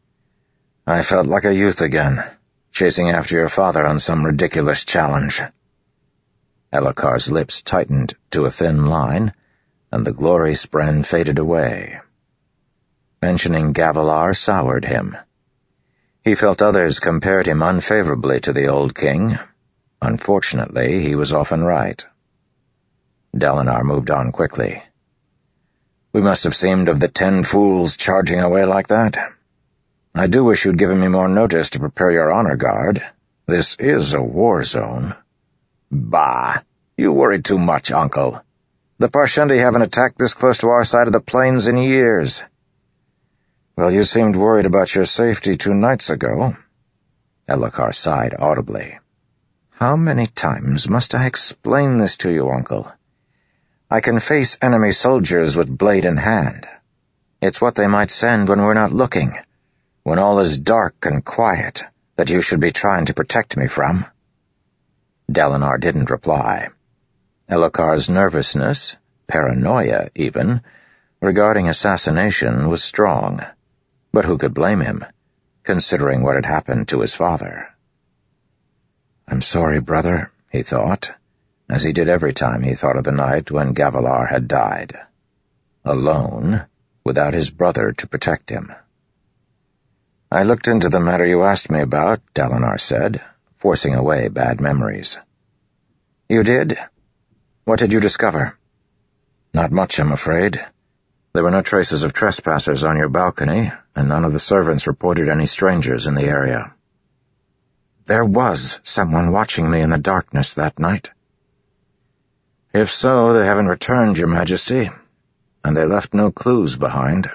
"I felt like a youth again, chasing after your father on some ridiculous challenge." Elhokar's lips tightened to a thin line, and the glory spren faded away. Mentioning Gavilar soured him. He felt others compared him unfavorably to the old king. Unfortunately, he was often right. Dalinar moved on quickly. "We must have seemed of the ten fools charging away like that. I do wish you'd given me more notice to prepare your honor guard. This is a war zone." "Bah! You worry too much, Uncle. The Parshendi haven't attacked this close to our side of the plains in years." "Well, you seemed worried about your safety two nights ago." Elhokar sighed audibly. "How many times must I explain this to you, Uncle? I can face enemy soldiers with blade in hand. It's what they might send when we're not looking, when all is dark and quiet, that you should be trying to protect me from." Dalinar didn't reply. Elhokar's nervousness, paranoia even, regarding assassination was strong. But who could blame him, considering what had happened to his father? "I'm sorry, brother," he thought, as he did every time he thought of the night when Gavilar had died. Alone, without his brother to protect him. "I looked into the matter you asked me about," Dalinar said, forcing away bad memories. "You did? What did you discover?" "Not much, I'm afraid. There were no traces of trespassers on your balcony, and none of the servants reported any strangers in the area." "There was someone watching me in the darkness that night." "If so, they haven't returned, Your Majesty, and they left no clues behind."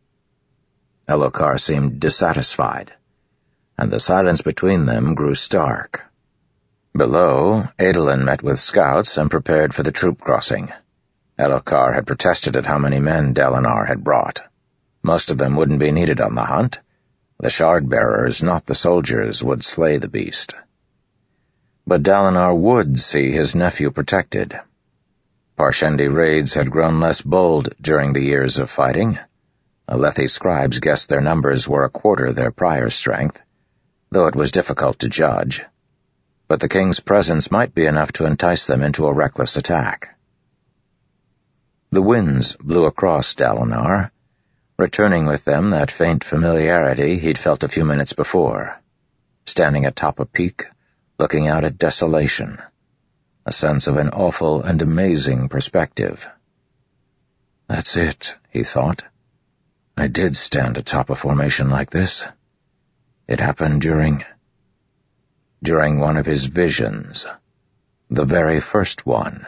Elhokar seemed dissatisfied, and the silence between them grew stark. Below, Adolin met with scouts and prepared for the troop crossing. Elhokar had protested at how many men Dalinar had brought. Most of them wouldn't be needed on the hunt. The shard-bearers, not the soldiers, would slay the beast. But Dalinar would see his nephew protected. Parshendi raids had grown less bold during the years of fighting. Alethi scribes guessed their numbers were a quarter their prior strength, though it was difficult to judge. But the king's presence might be enough to entice them into a reckless attack. The winds blew across Dalinar, returning with them that faint familiarity he'd felt a few minutes before, standing atop a peak, looking out at desolation, a sense of an awful and amazing perspective. "That's it," he thought. "I did stand atop a formation like this. It happened during... during one of his visions. The very first one."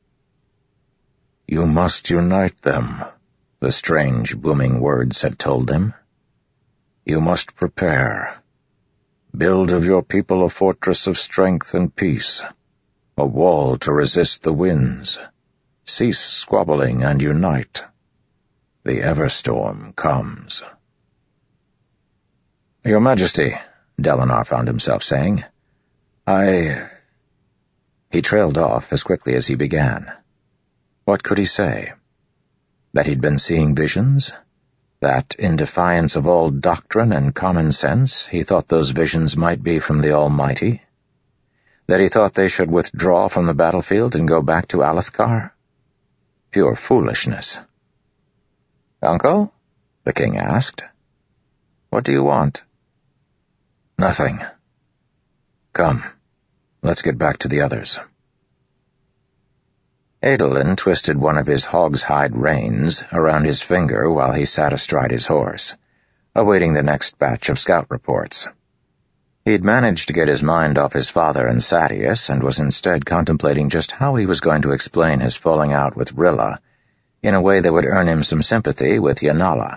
"You must unite them," the strange, booming words had told him. "You must prepare. Build of your people a fortress of strength and peace, a wall to resist the winds. Cease squabbling and unite. The Everstorm comes." "Your Majesty," Dalinar found himself saying. I... He trailed off as quickly as he began. What could he say? That he'd been seeing visions? That, in defiance of all doctrine and common sense, he thought those visions might be from the Almighty? That he thought they should withdraw from the battlefield and go back to Alethkar? Pure foolishness. "Uncle?" the king asked. "What do you want?" "Nothing. Come, let's get back to the others." Adolin twisted one of his hog's hide reins around his finger while he sat astride his horse, awaiting the next batch of scout reports. He'd managed to get his mind off his father and Sadeas and was instead contemplating just how he was going to explain his falling out with Rilla in a way that would earn him some sympathy with Yanala.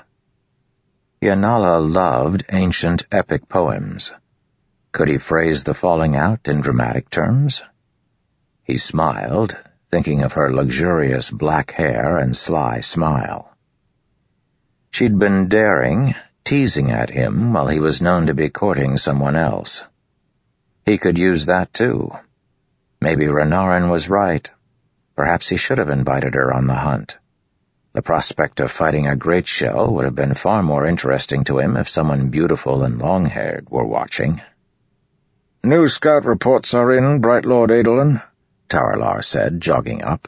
Yanala loved ancient epic poems. Could he phrase the falling out in dramatic terms? He smiled, thinking of her luxurious black hair and sly smile. She'd been daring, teasing at him while he was known to be courting someone else. He could use that too. Maybe Renarin was right. Perhaps he should have invited her on the hunt. The prospect of fighting a great shell would have been far more interesting to him if someone beautiful and long-haired were watching. "New scout reports are in, Bright Lord Adolin," Taralar said, jogging up.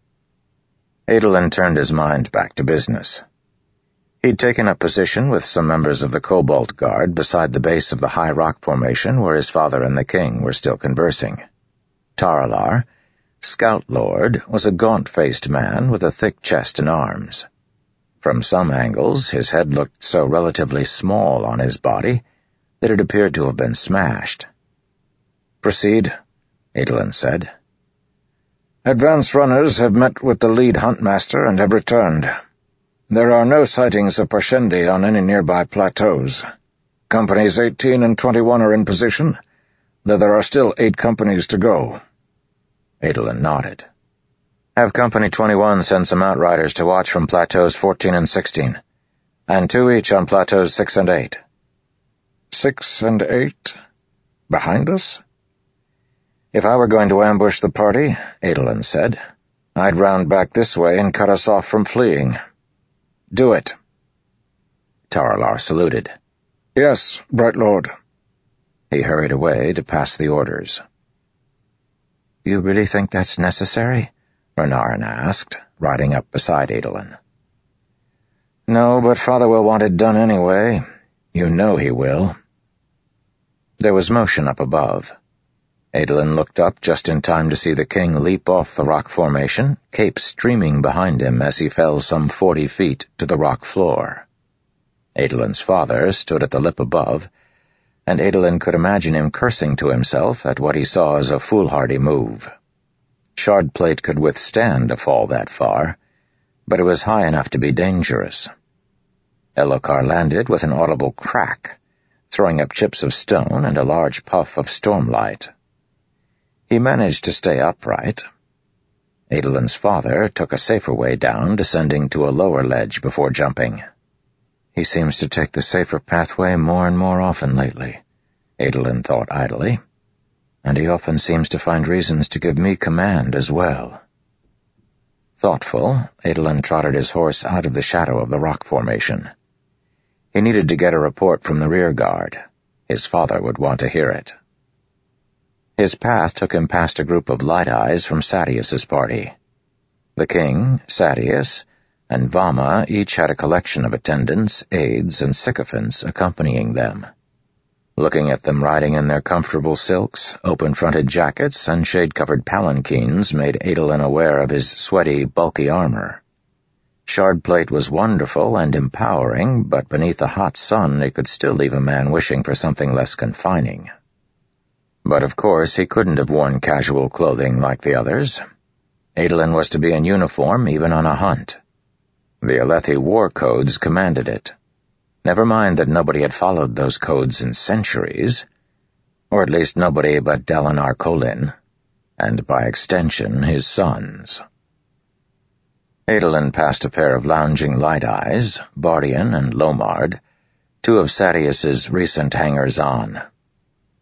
Adolin turned his mind back to business. He'd taken up position with some members of the Cobalt Guard beside the base of the high rock formation where his father and the king were still conversing. Taralar, Scout Lord, was a gaunt-faced man with a thick chest and arms. From some angles, his head looked so relatively small on his body that it appeared to have been smashed. "Proceed," Adolin said. "Advance runners have met with the lead huntmaster and have returned. There are no sightings of Parshendi on any nearby plateaus. Companies eighteen and twenty-one are in position, though there are still eight companies to go." Adolin nodded. "Have Company twenty-one send some outriders to watch from plateaus fourteen and sixteen, and two each on plateaus six and eight. Six and eight? Behind us?" "If I were going to ambush the party," Adolin said, "I'd round back this way and cut us off from fleeing." "Do it." Taralar saluted. "Yes, Bright Lord." He hurried away to pass the orders. "You really think that's necessary?" Renarin asked, riding up beside Adolin. "No, but Father will want it done anyway. You know he will." There was motion up above. Adolin looked up just in time to see the king leap off the rock formation, cape streaming behind him as he fell some forty feet to the rock floor. Adolin's father stood at the lip above, and Adolin could imagine him cursing to himself at what he saw as a foolhardy move. Shardplate could withstand a fall that far, but it was high enough to be dangerous. Elhokar landed with an audible crack, throwing up chips of stone and a large puff of stormlight. He managed to stay upright. Adolin's father took a safer way down, descending to a lower ledge before jumping. "He seems to take the safer pathway more and more often lately," Adolin thought idly. "And he often seems to find reasons to give me command as well." Thoughtful, Adolin trotted his horse out of the shadow of the rock formation. He needed to get a report from the rear guard. His father would want to hear it. His path took him past a group of light eyes from Sadeas's party. The king, Sadeas, and Vama each had a collection of attendants, aides, and sycophants accompanying them. Looking at them riding in their comfortable silks, open-fronted jackets, and shade-covered palanquins made Adolin aware of his sweaty, bulky armor. Shardplate was wonderful and empowering, but beneath the hot sun it could still leave a man wishing for something less confining. But of course he couldn't have worn casual clothing like the others. Adolin was to be in uniform even on a hunt. The Alethi war codes commanded it. Never mind that nobody had followed those codes in centuries, or at least nobody but Dalinar Kholin, and by extension his sons. Adolin passed a pair of lounging light eyes, Bardian and Lomard, two of Sadeas's recent hangers-on.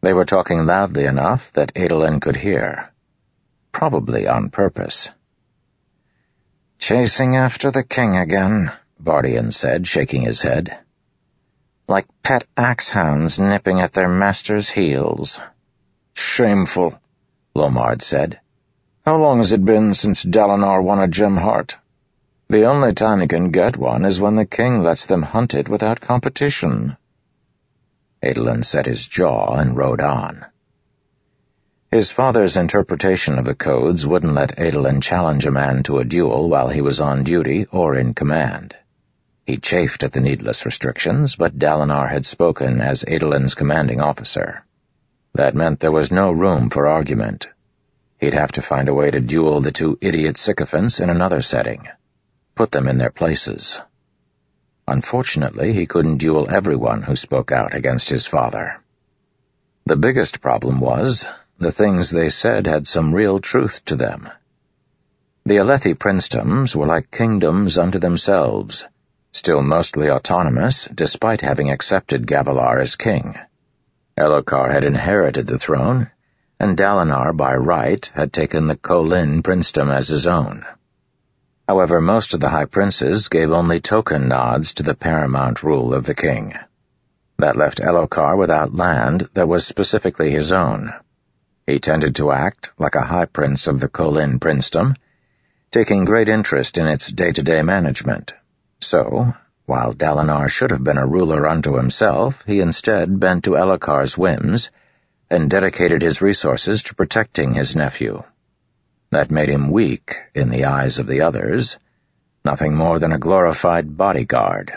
They were talking loudly enough that Adolin could hear. Probably on purpose. "Chasing after the king again," Vardian said, shaking his head. "Like pet axe-hounds nipping at their master's heels." "Shameful," Lomard said. "How long has it been since Dalinar won a gem heart? The only time he can get one is when the king lets them hunt it without competition." Adolin set his jaw and rode on. His father's interpretation of the codes wouldn't let Adolin challenge a man to a duel while he was on duty or in command. He chafed at the needless restrictions, but Dalinar had spoken as Adolin's commanding officer. That meant there was no room for argument. He'd have to find a way to duel the two idiot sycophants in another setting. Put them in their places. Unfortunately, he couldn't duel everyone who spoke out against his father. The biggest problem was, the things they said had some real truth to them. The Alethi princedoms were like kingdoms unto themselves, still mostly autonomous despite having accepted Gavilar as king. Elhokar had inherited the throne, and Dalinar, by right, had taken the Kholin princedom as his own. However, most of the high princes gave only token nods to the paramount rule of the king. That left Elhokar without land that was specifically his own. He tended to act like a high prince of the Kholin princedom, taking great interest in its day-to-day management. So, while Dalinar should have been a ruler unto himself, he instead bent to Elhokar's whims and dedicated his resources to protecting his nephew. That made him weak in the eyes of the others, nothing more than a glorified bodyguard.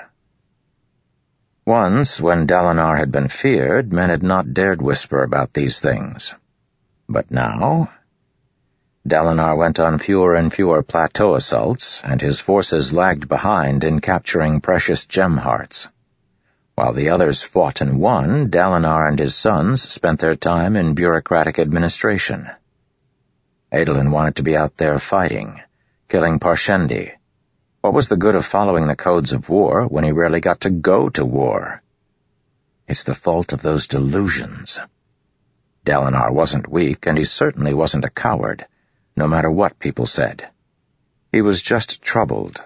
Once, when Dalinar had been feared, men had not dared whisper about these things. But now, Dalinar went on fewer and fewer plateau assaults, and his forces lagged behind in capturing precious gem hearts. While the others fought and won, Dalinar and his sons spent their time in bureaucratic administration. Adolin wanted to be out there fighting, killing Parshendi. What was the good of following the codes of war when he rarely got to go to war? It's the fault of those delusions. Dalinar wasn't weak, and he certainly wasn't a coward, no matter what people said. He was just troubled.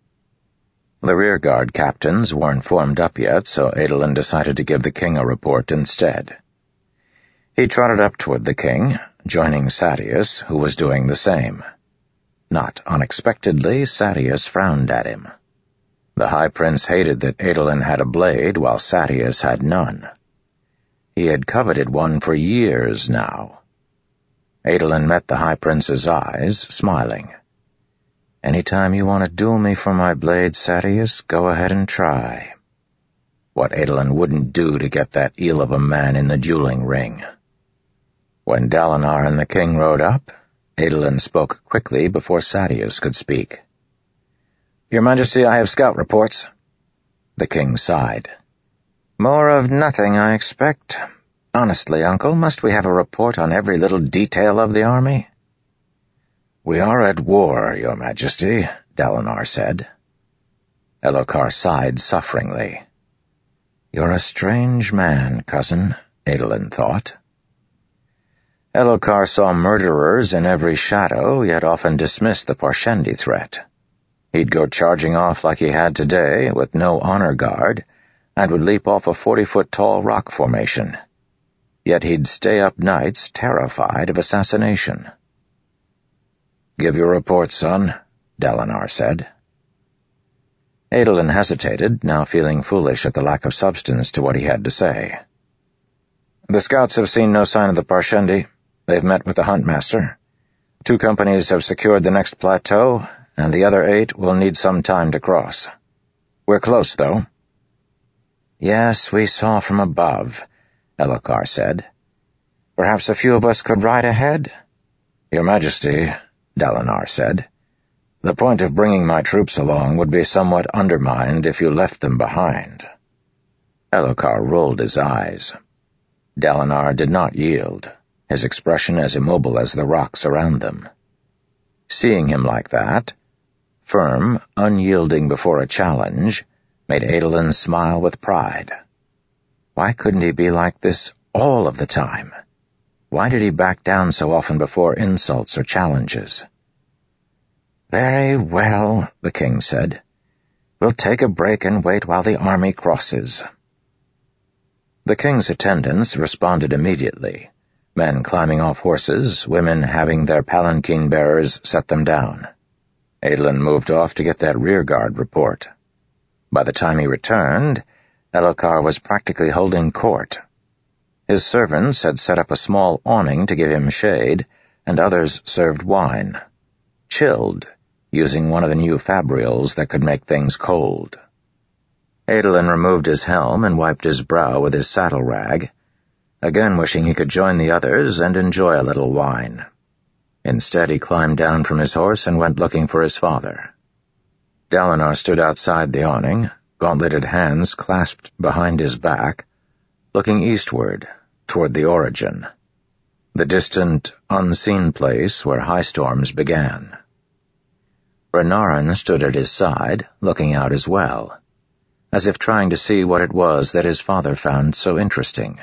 The rearguard captains weren't formed up yet, so Adolin decided to give the king a report instead. He trotted up toward the king, joining Sadeas, who was doing the same. Not unexpectedly, Sadeas frowned at him. The High Prince hated that Adolin had a blade while Sadeas had none. He had coveted one for years now. Adolin met the High Prince's eyes, smiling. "Any time you want to duel me for my blade, Sadeas, go ahead and try." What Adolin wouldn't do to get that eel of a man in the dueling ring. When Dalinar and the king rode up, Adolin spoke quickly before Sadeas could speak. "Your Majesty, I have scout reports." The king sighed. "More of nothing, I expect. Honestly, Uncle, must we have a report on every little detail of the army?" "We are at war, Your Majesty," Dalinar said. Elhokar sighed sufferingly. "You're a strange man, cousin," Adolin thought. Elhokar saw murderers in every shadow, yet often dismissed the Parshendi threat. He'd go charging off like he had today, with no honor guard, and would leap off a forty-foot-tall rock formation. Yet he'd stay up nights terrified of assassination. "Give your report, son," Dalinar said. Adolin hesitated, now feeling foolish at the lack of substance to what he had to say. "The scouts have seen no sign of the Parshendi. They've met with the Huntmaster. Two companies have secured the next plateau, and the other eight will need some time to cross. We're close, though." "Yes, we saw from above," Elhokar said. "Perhaps a few of us could ride ahead?" "Your Majesty," Dalinar said, "the point of bringing my troops along would be somewhat undermined if you left them behind." Elhokar rolled his eyes. Dalinar did not yield, his expression as immobile as the rocks around them. Seeing him like that, firm, unyielding before a challenge, made Adolin smile with pride. Why couldn't he be like this all of the time. Why did he back down so often before insults or challenges? "Very well," the king said. "We'll take a break and wait while the army crosses." The king's attendants responded immediately, men climbing off horses, women having their palanquin bearers set them down. Adolin moved off to get that rearguard report. By the time he returned, Elhokar was practically holding court. His servants had set up a small awning to give him shade, and others served wine. Chilled, using one of the new fabrials that could make things cold. Adolin removed his helm and wiped his brow with his saddle rag, again wishing he could join the others and enjoy a little wine. Instead, he climbed down from his horse and went looking for his father. Dalinar stood outside the awning, gauntleted hands clasped behind his back, looking eastward, toward the origin, the distant, unseen place where high storms began. Renarin stood at his side, looking out as well, as if trying to see what it was that his father found so interesting.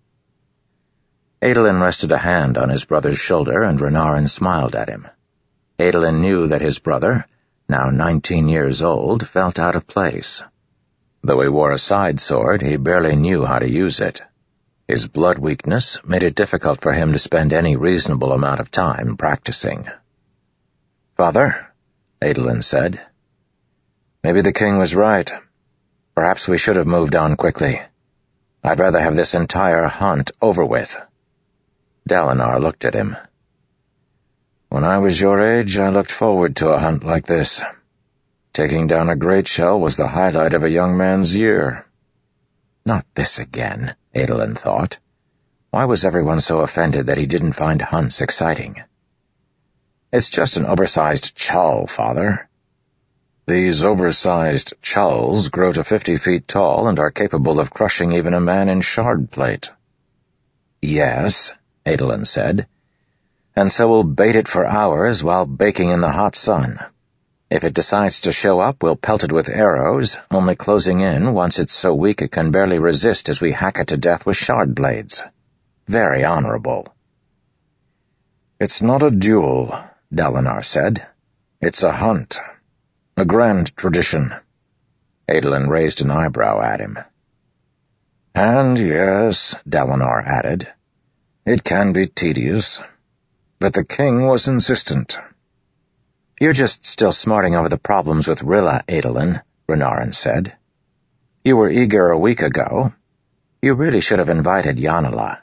Adolin rested a hand on his brother's shoulder, and Renarin smiled at him. Adolin knew that his brother, now nineteen years old, felt out of place. Though he wore a side sword, he barely knew how to use it. His blood weakness made it difficult for him to spend any reasonable amount of time practicing. "Father," Adolin said, "maybe the king was right. Perhaps we should have moved on quickly. I'd rather have this entire hunt over with." Dalinar looked at him. "When I was your age, I looked forward to a hunt like this. Taking down a great shell was the highlight of a young man's year." Not this again, Adolin thought. Why was everyone so offended that he didn't find hunts exciting? "It's just an oversized chull, father." "These oversized chulls grow to fifty feet tall and are capable of crushing even a man in shard plate." "Yes," Adolin said, "and so we'll bait it for hours while baking in the hot sun. If it decides to show up, we'll pelt it with arrows, only closing in once it's so weak it can barely resist as we hack it to death with shard blades. Very honorable." "It's not a duel," Dalinar said. "It's a hunt. A grand tradition." Adolin raised an eyebrow at him. "And yes," Dalinar added, "it can be tedious. But the king was insistent." "You're just still smarting over the problems with Rilla, Adolin," Renarin said. "You were eager a week ago. You really should have invited Yanala."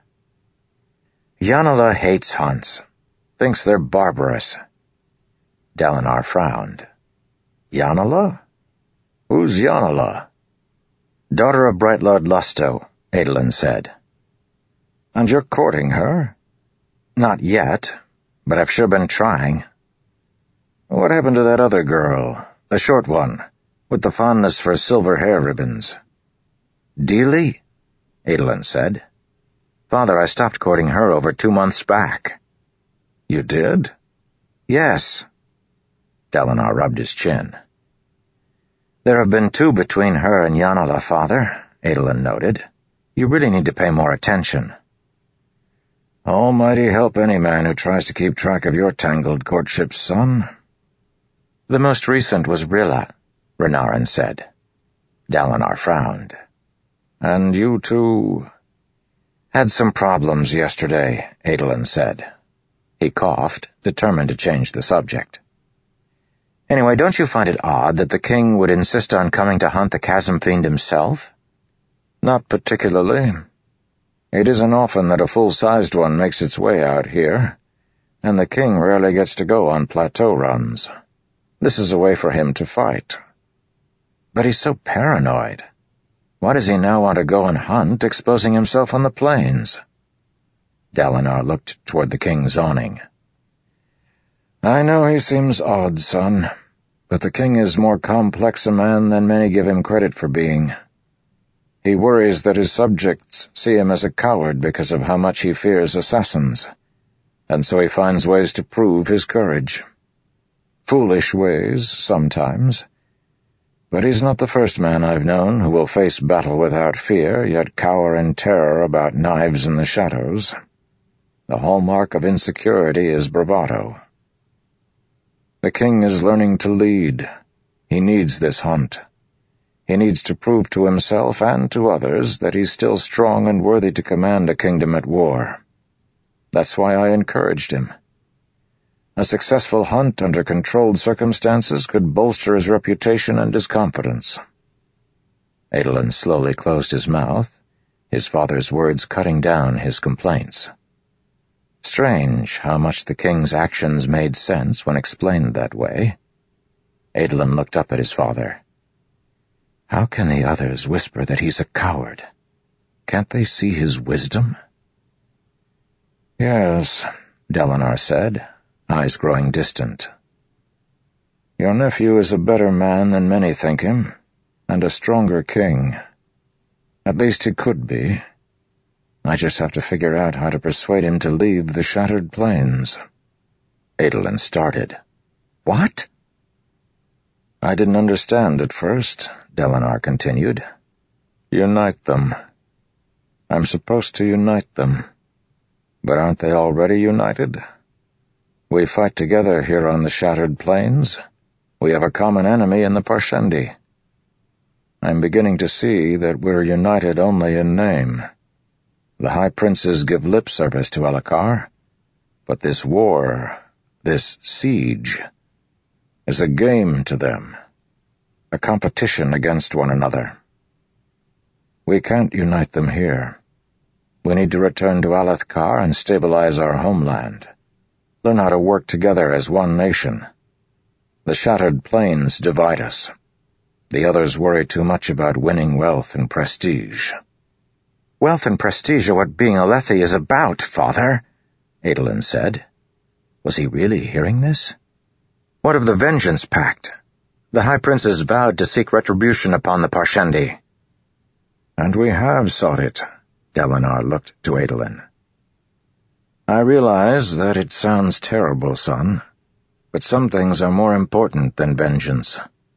"Yanala hates hunts. Thinks they're barbarous." Dalinar frowned. "Yanala? Who's Yanala?" "Daughter of Brightlord Lusto," Adolin said. "And you're courting her?" "Not yet, but I've sure been trying." "What happened to that other girl, the short one, with the fondness for silver hair ribbons?" "Deely?" Adolin said. "Father, I stopped courting her over two months back." "You did?" "Yes." Dalinar rubbed his chin. "There have been two between her and Yanala, father," Adolin noted. "You really need to pay more attention." "Almighty help any man who tries to keep track of your tangled courtship, son." "The most recent was Rilla," Renarin said. Dalinar frowned. "And you two—" "Had some problems yesterday," Adolin said. He coughed, determined to change the subject. "Anyway, don't you find it odd that the king would insist on coming to hunt the Chasm Fiend himself?" "Not particularly. It isn't often that a full-sized one makes its way out here, and the king rarely gets to go on plateau runs. This is a way for him to fight." "But he's so paranoid. Why does he now want to go and hunt, exposing himself on the plains?" Dalinar looked toward the king's awning. "I know he seems odd, son, but the king is more complex a man than many give him credit for being. He worries that his subjects see him as a coward because of how much he fears assassins, and so he finds ways to prove his courage. Foolish ways, sometimes. But he's not the first man I've known who will face battle without fear, yet cower in terror about knives in the shadows. The hallmark of insecurity is bravado. The king is learning to lead. He needs this hunt. He needs to prove to himself and to others that he's still strong and worthy to command a kingdom at war. That's why I encouraged him. A successful hunt under controlled circumstances could bolster his reputation and his confidence. Adolin slowly closed his mouth, his father's words cutting down his complaints. Strange how much the king's actions made sense when explained that way. Adolin looked up at his father. How can the others whisper that he's a coward? Can't they see his wisdom? Yes, Dalinar said, eyes growing distant. Your nephew is a better man than many think him, and a stronger king. At least he could be. I just have to figure out how to persuade him to leave the Shattered Plains. Adolin started. What? I didn't understand at first, Dalinar continued. Unite them. I'm supposed to unite them. But aren't they already united? We fight together here on the Shattered Plains. We have a common enemy in the Parshendi. I'm beginning to see that we're united only in name. The High Princes give lip service to Elhokar, but this war, this siege, is a game to them, a competition against one another. We can't unite them here. We need to return to Alethkar and stabilize our homeland, learn how to work together as one nation. The Shattered Plains divide us. The others worry too much about winning wealth and prestige. Wealth and prestige are what being Alethi is about, father, Adolin said. Was he really hearing this? What of the Vengeance Pact? The High Princes vowed to seek retribution upon the Parshendi. And we have sought it, Dalinar looked to Adolin. I realize that it sounds terrible, son, but some things are more important than vengeance.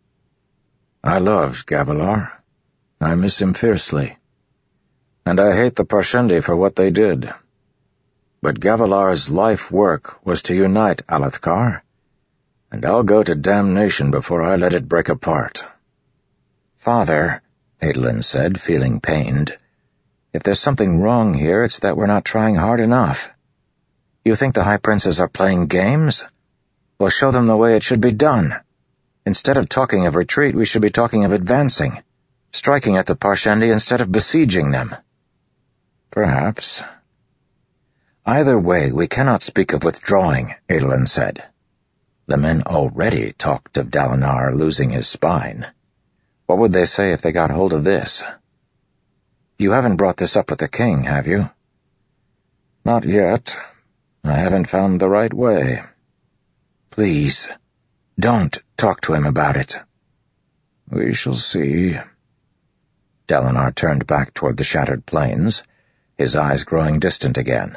I loved Gavilar. I miss him fiercely. And I hate the Parshendi for what they did. But Gavilar's life work was to unite Alethkar, and I'll go to damnation before I let it break apart. Father, Adolin said, feeling pained, if there's something wrong here, it's that we're not trying hard enough. You think the High Princes are playing games? Well, show them the way it should be done. Instead of talking of retreat, we should be talking of advancing, striking at the Parshendi instead of besieging them. Perhaps. Either way, we cannot speak of withdrawing, Adolin said. The men already talked of Dalinar losing his spine. What would they say if they got hold of this? You haven't brought this up with the king, have you? Not yet. I haven't found the right way. Please, don't talk to him about it. We shall see. Dalinar turned back toward the Shattered Plains, his eyes growing distant again.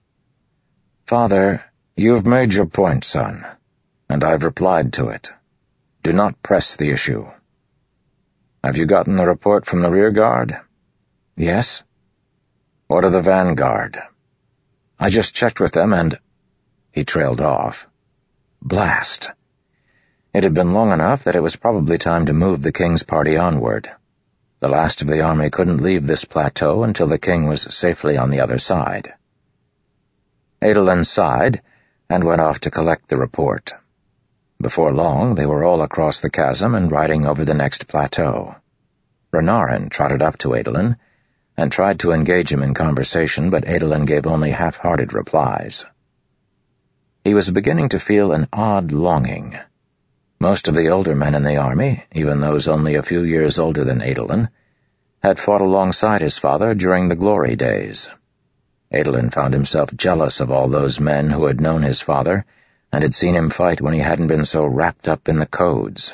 Father, you've made your point, son, and I've replied to it. Do not press the issue. Have you gotten the report from the rear guard? Yes. What of the vanguard? I just checked with them and... He trailed off. Blast. It had been long enough that it was probably time to move the king's party onward. The last of the army couldn't leave this plateau until the king was safely on the other side. Adolin sighed and went off to collect the report. Before long, they were all across the chasm and riding over the next plateau. Renarin trotted up to Adolin and tried to engage him in conversation, but Adolin gave only half-hearted replies. He was beginning to feel an odd longing. Most of the older men in the army, even those only a few years older than Adolin, had fought alongside his father during the glory days. Adolin found himself jealous of all those men who had known his father and had seen him fight when he hadn't been so wrapped up in the codes.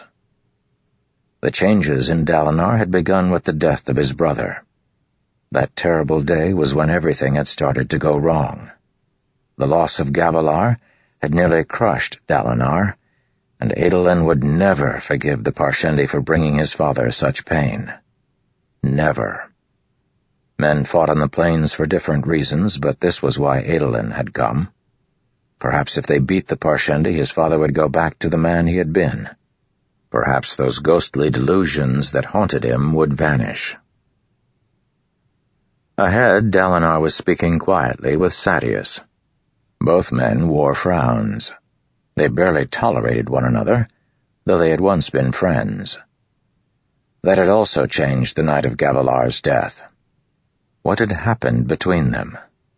The changes in Dalinar had begun with the death of his brother. That terrible day was when everything had started to go wrong. The loss of Gavilar had nearly crushed Dalinar, and Adolin would never forgive the Parshendi for bringing his father such pain. Never. Men fought on the plains for different reasons, but this was why Adolin had come. Perhaps if they beat the Parshendi, his father would go back to the man he had been. Perhaps those ghostly delusions that haunted him would vanish. Ahead, Dalinar was speaking quietly with Sadeas. Both men wore frowns. They barely tolerated one another, though they had once been friends. That had also changed the night of Gavilar's death. What had happened between them?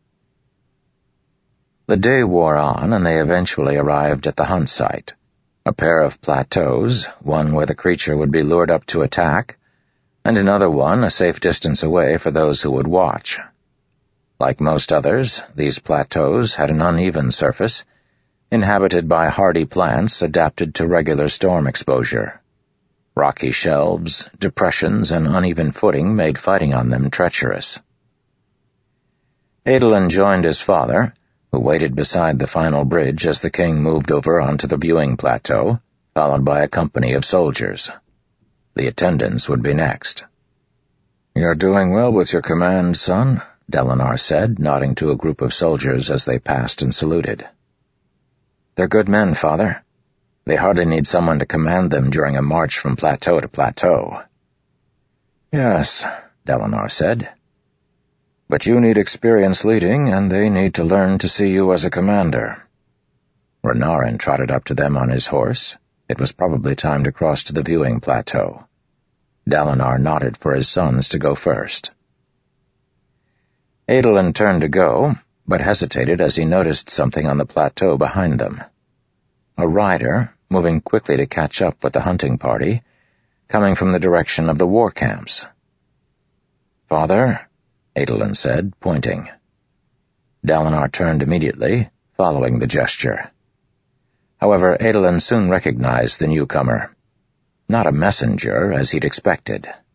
The day wore on, and they eventually arrived at the hunt site, a pair of plateaus, one where the creature would be lured up to attack, and another one a safe distance away for those who would watch. Like most others, these plateaus had an uneven surface, inhabited by hardy plants adapted to regular storm exposure. Rocky shelves, depressions, and uneven footing made fighting on them treacherous. Adolin joined his father, who waited beside the final bridge as the king moved over onto the viewing plateau, followed by a company of soldiers. The attendants would be next. "You're doing well with your command, son," Dalinar said, nodding to a group of soldiers as they passed and saluted. "They're good men, father. They hardly need someone to command them during a march from plateau to plateau." "Yes," Dalinar said. "But you need experience leading, and they need to learn to see you as a commander." Renarin trotted up to them on his horse. It was probably time to cross to the viewing plateau. Dalinar nodded for his sons to go first. Adolin turned to go, but hesitated as he noticed something on the plateau behind them. A rider, moving quickly to catch up with the hunting party, coming from the direction of the war camps. "Father," Adolin said, pointing. Dalinar turned immediately, following the gesture. However, Adolin soon recognized the newcomer. Not a messenger, as he'd expected,